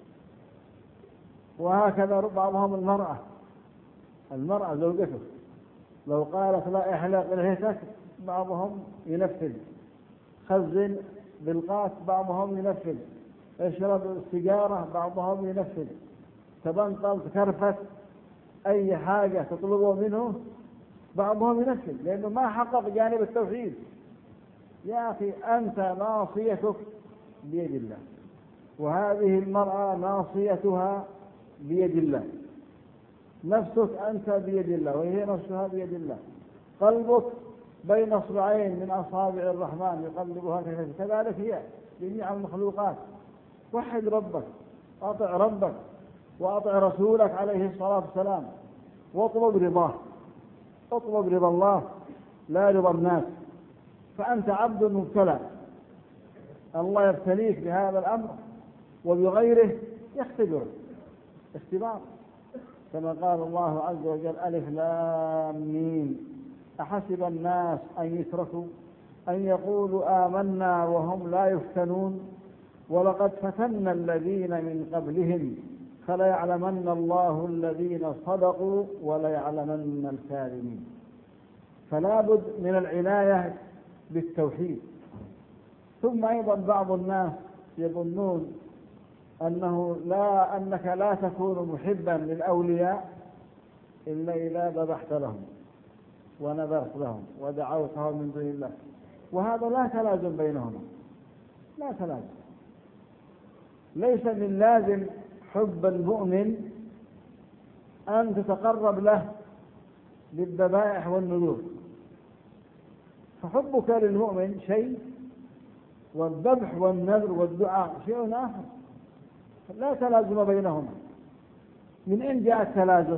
وهكذا بعضهم المرأة زوجته لو قالت لا احلق لحيتك بعضهم ينفذ، خزن بالقات بعضهم ينفذ، اشرب السيجارة بعضهم ينفذ، تبنطل تكرفت أي حاجة تطلبه منه بعضهم ينفذ، لأنه ما حقق جانب التوحيد. يا أخي أنت ناصيتك بيد الله، وهذه المرأة ناصيتها بيد الله، نفسك أنت بيد الله وهي نفسها بيد الله، قلبك بين أصبعين من أصابع الرحمن يقلبها كيف يشاء، كذلك هي جميع المخلوقات. وحد ربك، أطع ربك وأطع رسولك عليه الصلاة والسلام، واطلب رضاه، اطلب رضا الله لا رضا الناس. فأنت عبد مبتلى، الله يبتليك بهذا الأمر وبغيره يختبرك اختبار، كما قال الله عز وجل: ألف لام ميم أحسب الناس أن يتركوا أن يقولوا آمنا وهم لا يفتنون ولقد فتنا الذين من قبلهم فليعلمن الله الذين صدقوا وليعلمن الكاذبين. فلا بد من العناية بالتوحيد. ثم أيضا بعض الناس يظنون أنك لا تكون محبا للأولياء إلا إذا ذبحت لهم ونذرت لهم ودعوتهم من دون الله، وهذا لا تلازم بينهما، لا تلازم. ليس من لازم حب المؤمن أن تتقرب له بالذبائح والنذور، فحبك للمؤمن شيء والذبح والنذر والدعاء شيء آخر، لا تلازم بينهما. من أين جاء التلازم؟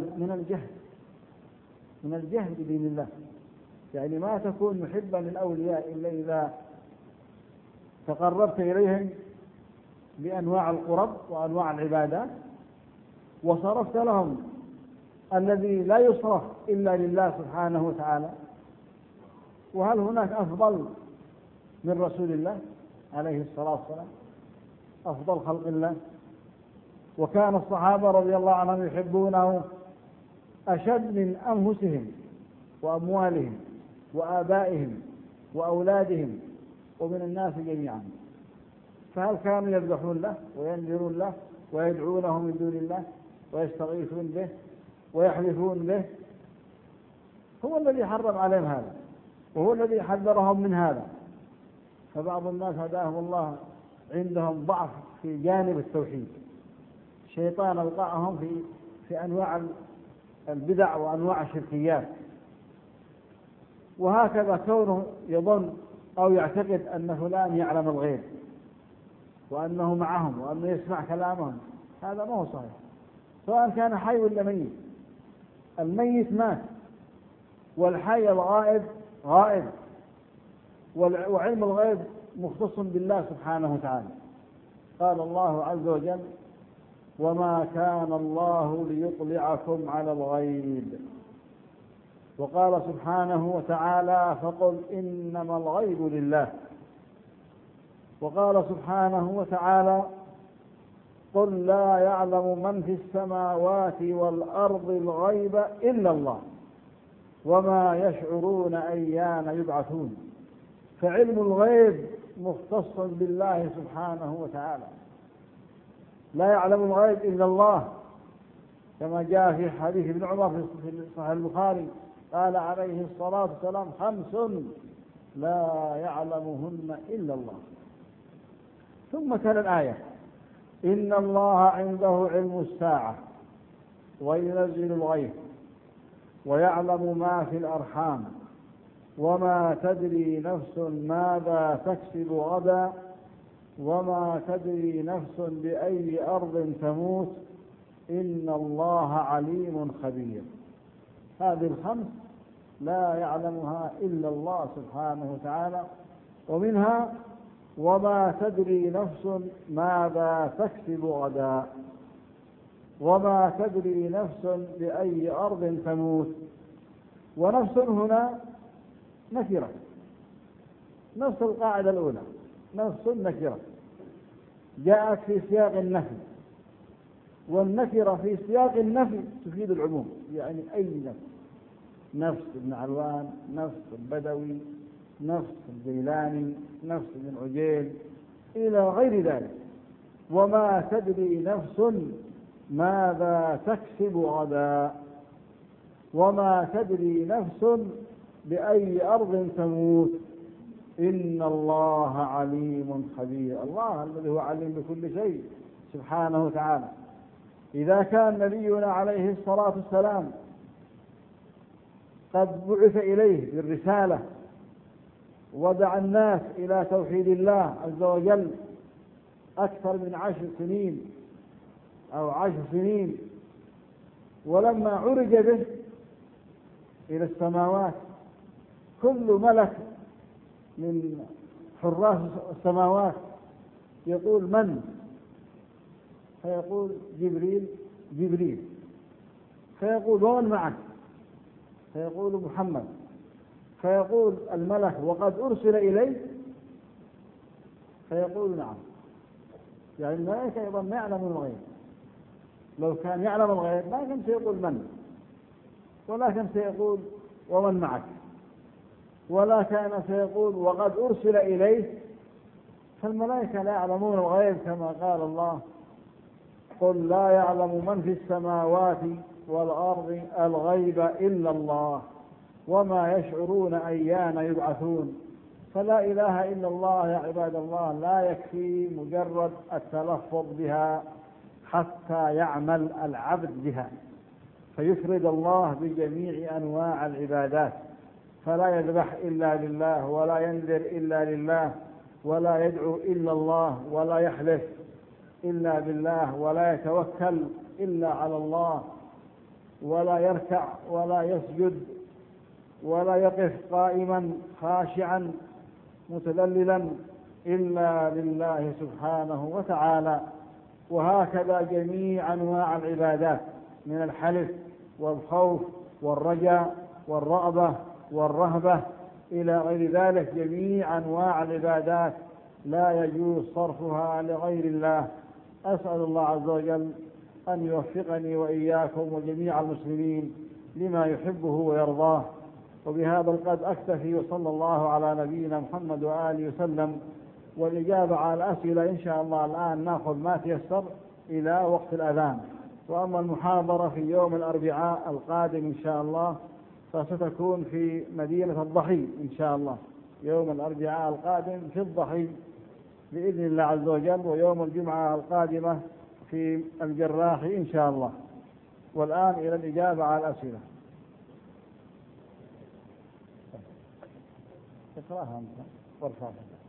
من الجهل بدين الله. يعني ما تكون محبا للأولياء إلا إذا تقربت إليهم بأنواع القرب وأنواع العبادات، وصرفت لهم الذي لا يصرف إلا لله سبحانه وتعالى. وهل هناك أفضل من رسول الله عليه الصلاة والسلام، أفضل خلق الله؟ وكان الصحابة رضي الله عنهم يحبونه أشد من أنفسهم وأموالهم وآبائهم وأولادهم ومن الناس جميعا. فهل كانوا يذبحون له وينذرون له ويدعونه من دون الله ويستغيثون به ويحلفون به؟ هو الذي حرم عليهم هذا، وهو الذي حذرهم من هذا. فبعض الناس هداهم الله عندهم ضعف في جانب التوحيد، الشيطان أوقعهم في أنواع البدع وأنواع الشركيات. وهكذا كونه يظن أو يعتقد أن فلان يعلم الغيب وأنه معهم وأنه يسمع كلامهم، هذا ما هو صحيح، سواء كان حي ولا ميت. الميت مات، والحي الغائب غائب، وعلم الغيب مختص بالله سبحانه وتعالى. قال الله عز وجل: وما كان الله ليطلعكم على الغيب. وقال سبحانه وتعالى: فقل إنما الغيب لله. وقال سبحانه وتعالى: قل لا يعلم من في السماوات والأرض الغيب إلا الله وما يشعرون أيان يبعثون. فعلم الغيب مختص بالله سبحانه وتعالى، لا يعلم الغيب إلا الله. كما جاء في حديث ابن عمر في صحيح البخاري قال عليه الصلاة والسلام: 5 لا يعلمهن إلا الله. ثم تلا الآية: إن الله عنده علم الساعة وينزل الغيث ويعلم ما في الأرحام وما تدري نفس ماذا تكسب غدا وما تدري نفس بأي أرض تموت إن الله عليم خبير. هذه 5 لا يعلمها إلا الله سبحانه وتعالى، ومنها: وما تدري نفس ماذا تكسب غدا وما تدري نفس بأي أرض تموت. ونفس هنا نكرة، نفس القاعدة الأولى، نفس نكرة جاءت في سياق النفي، والنكرة في سياق النفي تفيد العموم، يعني أي نفس، نفس ابن علوان، نفس البدوي، نفس الجيلاني، نفس ابن عجيل إلى غير ذلك. وما تدري نفس ماذا تكسب غدا وما تدري نفس بأي أرض تموت إن الله عليم خبير. الله الذي هو عليم بكل شيء سبحانه وتعالى. إذا كان نبينا عليه الصلاة والسلام قد بعث إليه بالرسالة ودعا الناس إلى توحيد الله عز وجل أكثر من 10 سنين أو 10 سنين، ولما عرج به إلى السماوات كل ملك من حراس السماوات يقول: من؟ فيقول: جبريل. جبريل. فيقول: ومن معك؟ فيقول: محمد. فيقول الملك: وقد أرسل إليه؟ فيقول: نعم. يعني الملائكة أيضا ما يعلمون الغيب، لو كان يعلم الغيب ما كان سيقول من، ولكن سيقول: ومن معك، ولا كان سيقول: وقد أرسل إليه. فالملائكة لا يعلمون الغيب، كما قال الله: قل لا يعلم من في السماوات والأرض الغيب إلا الله وما يشعرون أيان يبعثون. فلا إله إلا الله يا عباد الله لا يكفي مجرد التلفظ بها حتى يعمل العبد بها، فيفرد الله بجميع أنواع العبادات، فلا يذبح إلا لله ولا ينذر إلا لله ولا يدعو إلا الله ولا يحلف إلا بالله ولا يتوكل إلا على الله ولا يركع ولا يسجد ولا يقف قائما خاشعا متذللا إلا لله سبحانه وتعالى. وهكذا جميع أنواع العبادات من الحلف والخوف والرجاء والرغبة والرهبة إلى غير ذلك، جميع أنواع العبادات لا يجوز صرفها لغير الله. أسأل الله عز وجل أن يوفقني وإياكم وجميع المسلمين لما يحبه ويرضاه. وبهذا القدر أكتفي، وصلى الله على نبينا محمد وآله وسلم. والإجابة على الأسئلة إن شاء الله الآن نأخذ ما تيسر إلى وقت الأذان. وأما المحاضرة في يوم الأربعاء القادم إن شاء الله فستكون في مدينة الضحي إن شاء الله، يوم الأربعاء القادم في الضحي بإذن الله عز وجل، ويوم الجمعة القادمة في الجراح إن شاء الله. والآن إلى الإجابة على الأسئلة. اقرأها أنت وارفعها.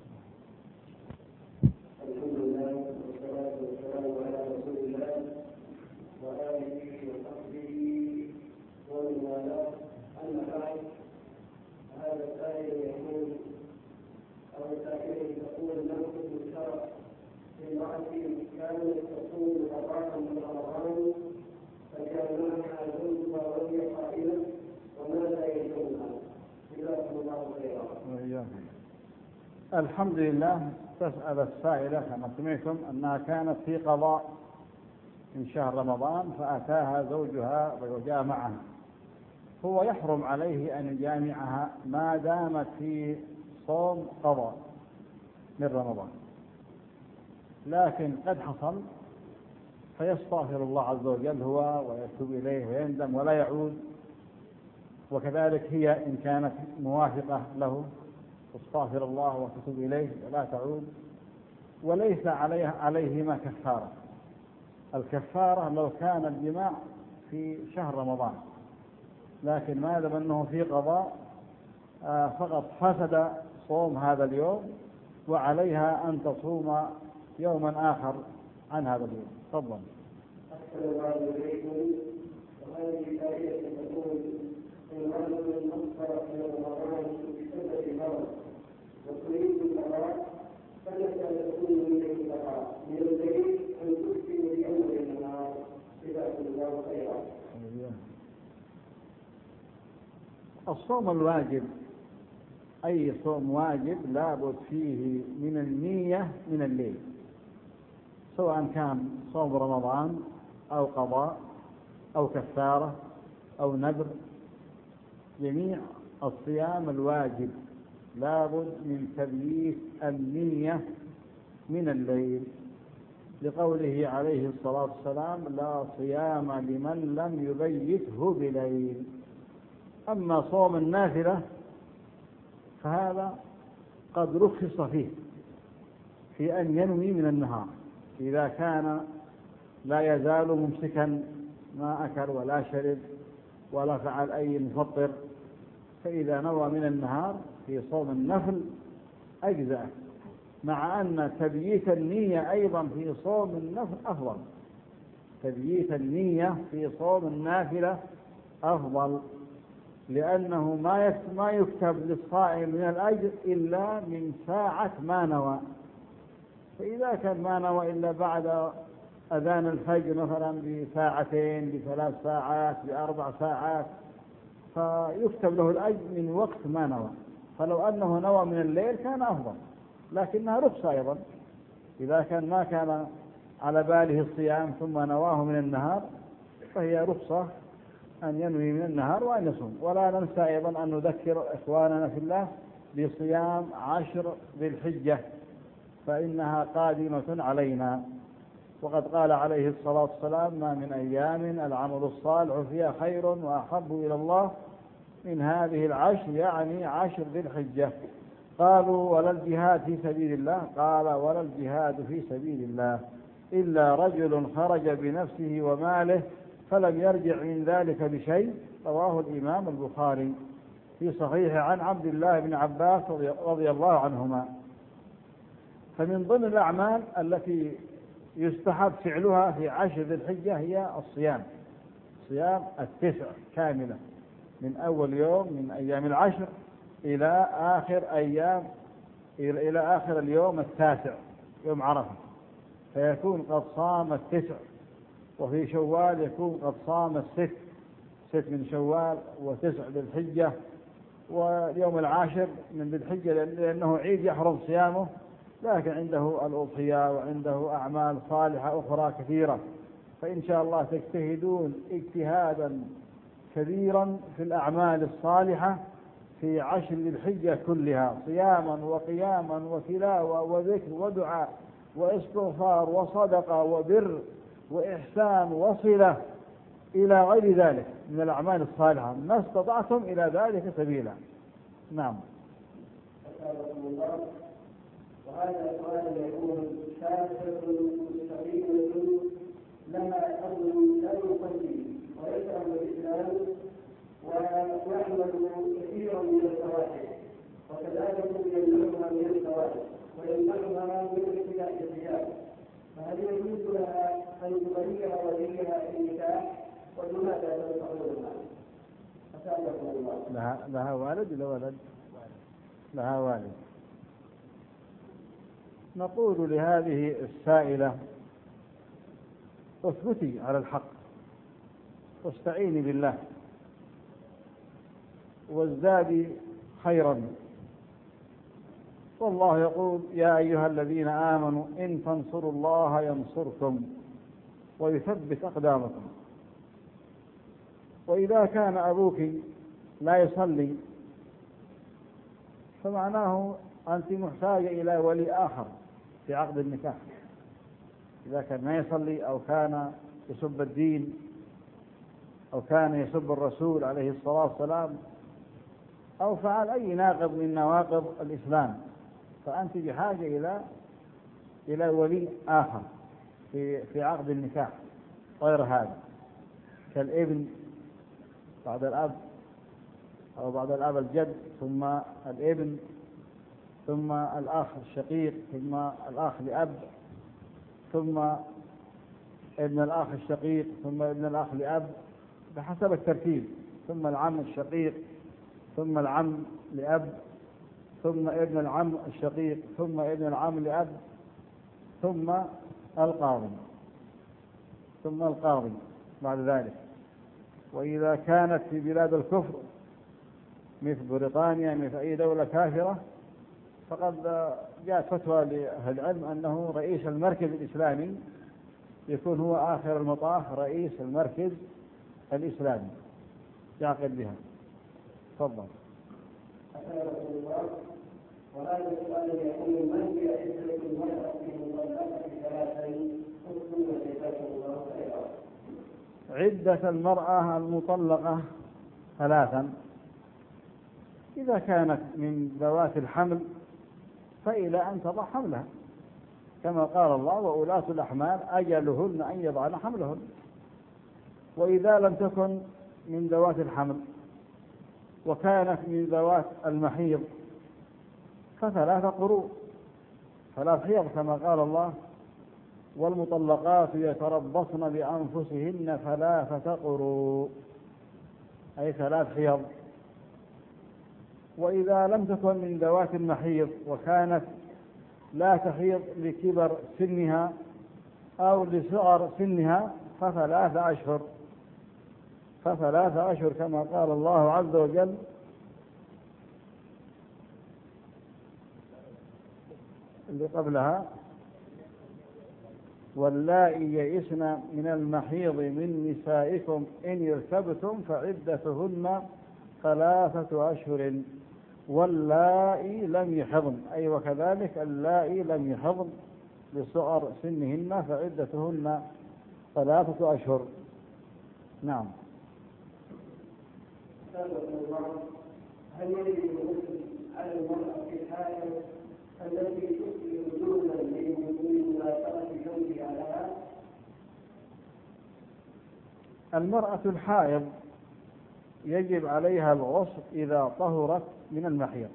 الحمد لله والصلاة والسلام على رسول الله وآله وصحبه ومن والاه. أما بعد، هذا السائل يقول أو السائلة تقول: ننقض الشرع في امرأة كانت تصوم قضاء من رمضان فكان معها زوجها وهي قائمة، وماذا يلزمها؟ جزاكم الله خيرا. الحمد لله. تسأل السائلة كما سمعتم أنها كانت في قضاء من شهر رمضان فأتاها زوجها وجامعها. هو يحرم عليه أن يجامعها ما دامت في صوم قضاء من رمضان، لكن قد حصل فيستغفر الله عز وجل هو ويتوب إليه ويندم ولا يعود. وكذلك هي إن كانت موافقة له تستغفر الله وتتوب إليه ولا تعود. وليس عليهما كفارة. الكفارة لو كان الجماع في شهر رمضان، لكن ما دام أنه في قضاء فقط فسد صوم هذا اليوم، وعليها أن تصوم يوما آخر عن هذا اليوم. تفضل. أحسن الله إليكم. وهذه الآية تقول إن رجل أفطر في رمضان بسبب مرض وتريد القضاء فلك أن تكون إليه القضاء من الليل أن تكفي بأمر النهار جزاكم الله خيرا. الصوم الواجب أي صوم واجب لابد فيه من النية من الليل، سواء كان صوم رمضان أو قضاء أو كفارة أو نذر. جميع الصيام الواجب لابد من تبييت النية من الليل، لقوله عليه الصلاة والسلام: لا صيام لمن لم يبيته بليل. أما صوم النافلة فهذا قد رخص فيه في أن ينوي من النهار، إذا كان لا يزال ممسكا ما أكل ولا شرب ولا فعل أي مفطر، فإذا نوى من النهار في صوم النفل أجزأ، مع أن تبييت النية أيضا في صوم النفل أفضل. تبييت النية في صوم النافلة أفضل، لأنه ما يكتب للصائم من الأجر إلا من ساعة ما نوى. فإذا كان ما نوى إلا بعد أذان الفجر مثلا بساعتين بثلاث ساعات بأربع ساعات، فيكتب له الأجر من وقت ما نوى. فلو أنه نوى من الليل كان أفضل، لكنها رخصة أيضا. إذا كان ما كان على باله الصيام ثم نواه من النهار فهي رخصة أن ينوي من النهار وأن يصوم. ولا ننسى أيضا أن نذكر إخواننا في الله بصيام 10 ذي الحجة، فإنها قادمة علينا. وقد قال عليه الصلاة والسلام: ما من أيام العمل الصالح فيها خير وأحب إلى الله من هذه العشر، يعني 10 ذي الحجة. قالوا: ولا الجهاد في سبيل الله؟ قال: ولا الجهاد في سبيل الله إلا رجل خرج بنفسه وماله فلم يرجع من ذلك بشيء. رواه الإمام البخاري في صحيحه عن عبد الله بن عباس رضي الله عنهما. فمن ضمن الأعمال التي يستحب فعلها في 10 ذي الحجة هي الصيام، صيام 9 كاملة، من أول يوم من أيام 10 إلى آخر اليوم 9 يوم عرفة، فيكون قد صام 9. وفي شوال يكون قد صام 6 من شوال و9 ذي الحجة، واليوم 10 من ذي الحجة لأنه عيد يحرم صيامه، لكن عنده الأضحية وعنده أعمال صالحة أخرى كثيرة. فإن شاء الله تجتهدون اجتهادا كبيرا في الأعمال الصالحة في 10 ذي الحجة كلها، صياما وقياما وتلاوة وذكر ودعاء واستغفار وصدقة وبر وإحسان وصلة إلى غير ذلك من الأعمال الصالحة، ما استطعتم إلى ذلك سبيلا. نعم. وهذا السؤال يكون شاذة مستقيمة لها أمر لا يصلي ويكره الإسلام ويعمل كثيرا من الفواحش، وكذلك يمنعها من الفواحش ويمنعها من ابتداء الثياب، فهل يجوز لها أن تغير وليها في النكاح؟ ولماذا تنصحونها؟ أسألكم الله. لها والد ولا ولد؟ لها والد. نقول لهذه السائلة: اثبتي على الحق واستعيني بالله وازدادي خيرا. والله يقول: يا أيها الذين آمنوا إن تنصروا الله ينصركم ويثبت أقدامكم. وإذا كان أبوك لا يصلي فمعناه أنت محتاجة إلى ولي آخر في عقد النكاح، إذا كان ما يصلي أو كان يسب الدين أو كان يسب الرسول عليه الصلاة والسلام أو فعل أي ناقض من نواقض الإسلام، فأنت بحاجة إلى ولي آخر في عقد النكاح غير هذا، كالابن بعد الأب أو بعد الأب الجد، ثم الابن، ثم الأخ الشقيق، ثم الأخ لأب، ثم ابن الأخ الشقيق، ثم ابن الأخ لأب بحسب الترتيب، ثم العم الشقيق، ثم العم لأب، ثم ابن العم الشقيق، ثم ابن العم لأب، ثم القاضي بعد ذلك. وإذا كانت في بلاد الكفر مثل بريطانيا مثل أي دولة كافرة، فقد جاءت فتوى لأهل العلم أنه رئيس المركز الإسلامي يكون هو آخر المطاف رئيس المركز الإسلامي يعقد بها. تفضل. وهذا السؤال يقول: من هي عدة المرأة في المطلقة ثلاثين حكم وجزاكم الله خيرا؟ عدة المرأة المطلقة ثلاثا: إذا كانت من ذوات الحمل فإلى أن تضع حملها، كما قال الله: وأولاة الأحمال أجلهن أن يضعن حملهن. وإذا لم تكن من ذوات الحمل وكانت من ذوات المحيض فثلاث قروء، ثلاث حيض، كما قال الله: والمطلقات يتربصن بأنفسهن ثلاثة قروء، أي ثلاث حيض. وإذا لم تكن من ذوات المحيض وكانت لا تحيض لكبر سنها أو لصغر سنها فثلاثة أشهر، كما قال الله عز وجل: اللي قبلها: واللائي يئسن من المحيض من نسائكم إن ارتبتم فعدتهن 3 أشهر واللائي لم يحضن، أي وكذلك اللائي لم يحضن لصغر سنهن فعدتهن 3 أشهر. نعم. هل يجب الغسل على المرأة في الحائض التي تؤتي وجودا من منافقة زوجها لها؟ المرأة الحائض يجب عليها الغسل إذا طهرت من المحيض،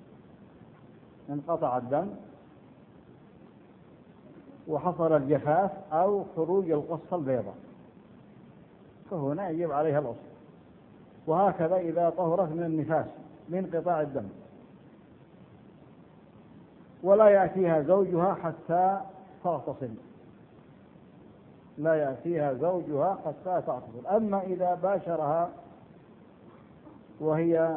انقطع الدم وحصل الجفاف أو خروج القصة البيضاء، فهنا يجب عليها الغسل. وهكذا إذا طهرت من النفاس من انقطاع الدم ولا يأتيها زوجها حتى تغتسل، أما إذا باشرها وهي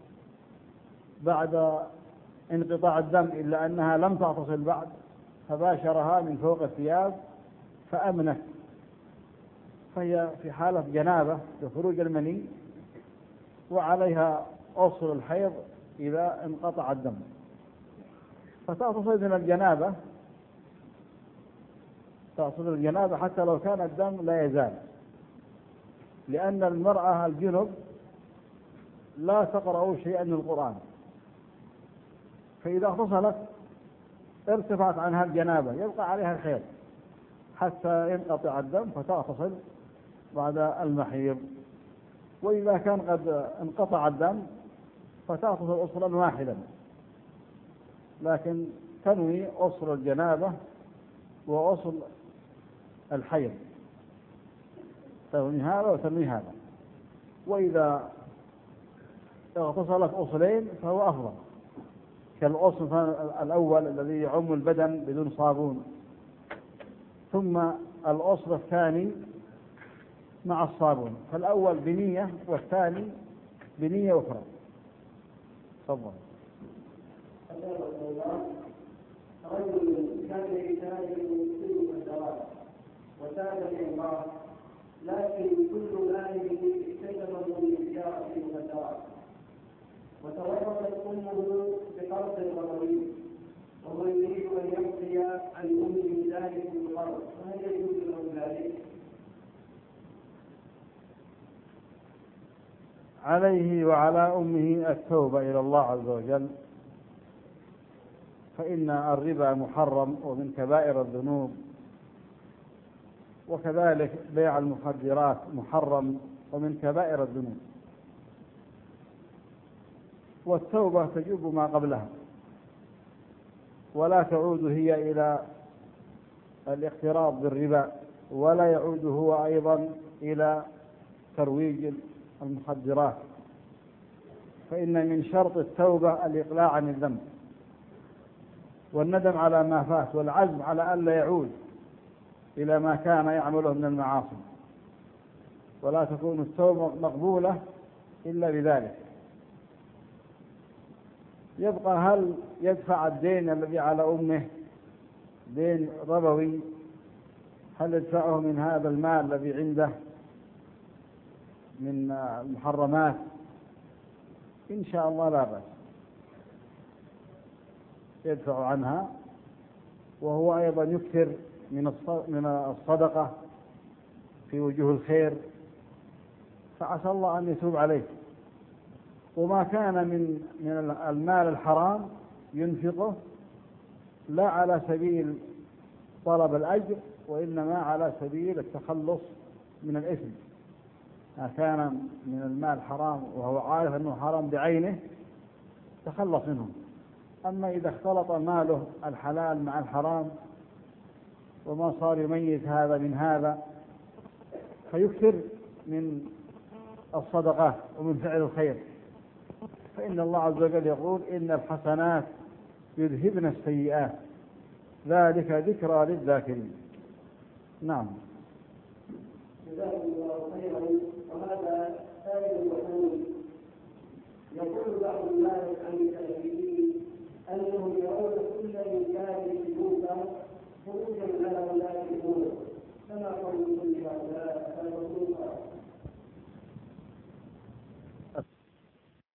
بعد انقطاع الدم إلا أنها لم تغتسل بعد، فباشرها من فوق الثياب فأمنت، فهي في حالة جنابة لخروج المني وعليها أصل الحيض إذا انقطع الدم، فتغتسل من الجنابة، تغسل الجنابة حتى لو كان الدم لا يزال، لأن المرأة الجنب لا تقرأ شيئا من القرآن، فإذا اغتسلت ارتفعت عنها الجنابة يبقى عليها الحيض حتى ينقطع الدم فتغتسل بعد المحيض. وإذا كان قد انقطع الدم فتغتسل غسلا واحدا، لكن تنوي غسل الجنابة وغسل الحيض، تنوي هذا وتنوي هذا. وإذا اغتسلت غسلين فهو أفضل، كالغسل الأول الذي يعم البدن بدون صابون، ثم الغسل الثاني مع الصابون، فالأول بنية والثاني بنية أخرى. تفضل. رجل كان يتاجر في الزواج وتاب الإمرأة، لكن كل ماله اكتسبه بالتجارة في المزارع، وتورطت أمه بقرض غضبي، وهو يريد أن يقضي عن أمه ذلك بالقرض فهل يجوز لهم ذلك؟ عليه وعلى أمه التوبة إلى الله عز وجل، فإن الربا محرم ومن كبائر الذنوب، وكذلك بيع المخدرات محرم ومن كبائر الذنوب، والتوبة تجب ما قبلها ولا تعود هي إلى الاقتراض بالربا، ولا يعود هو أيضا إلى ترويج المخدرات، فإن من شرط التوبة الإقلاع عن الذنب والندم على ما فات والعزم على ألا يعود إلى ما كان يعمله من المعاصي، ولا تكون التوبة مقبولة إلا بذلك. يبقى هل يدفع الدين الذي على أمه دين ربوي، هل يدفعه من هذا المال الذي عنده من المحرمات؟ إن شاء الله لا بأس، يدفع عنها، وهو أيضا يكثر من الصدقة في وجوه الخير، فعسى الله أن يتوب عليه. وما كان من المال الحرام ينفقه لا على سبيل طلب الأجر، وإنما على سبيل التخلص من الإثم. ما كان من المال حرام وهو عارف أنه حرام بعينه تخلص منه. أما إذا اختلط ماله الحلال مع الحرام وما صار يميز هذا من هذا، فيكثر من الصدقات ومن فعل الخير، فإن الله عز وجل يقول إن الحسنات يذهبن السيئات ذلك ذكرى للذاكرين. نعم. جزاكم الله خيرا. وهذا سائل يقول بعض الناس عن السلفيين أنهم يرون كل إنكار في موسى خروجا على ولاة الأمور، كما قول كل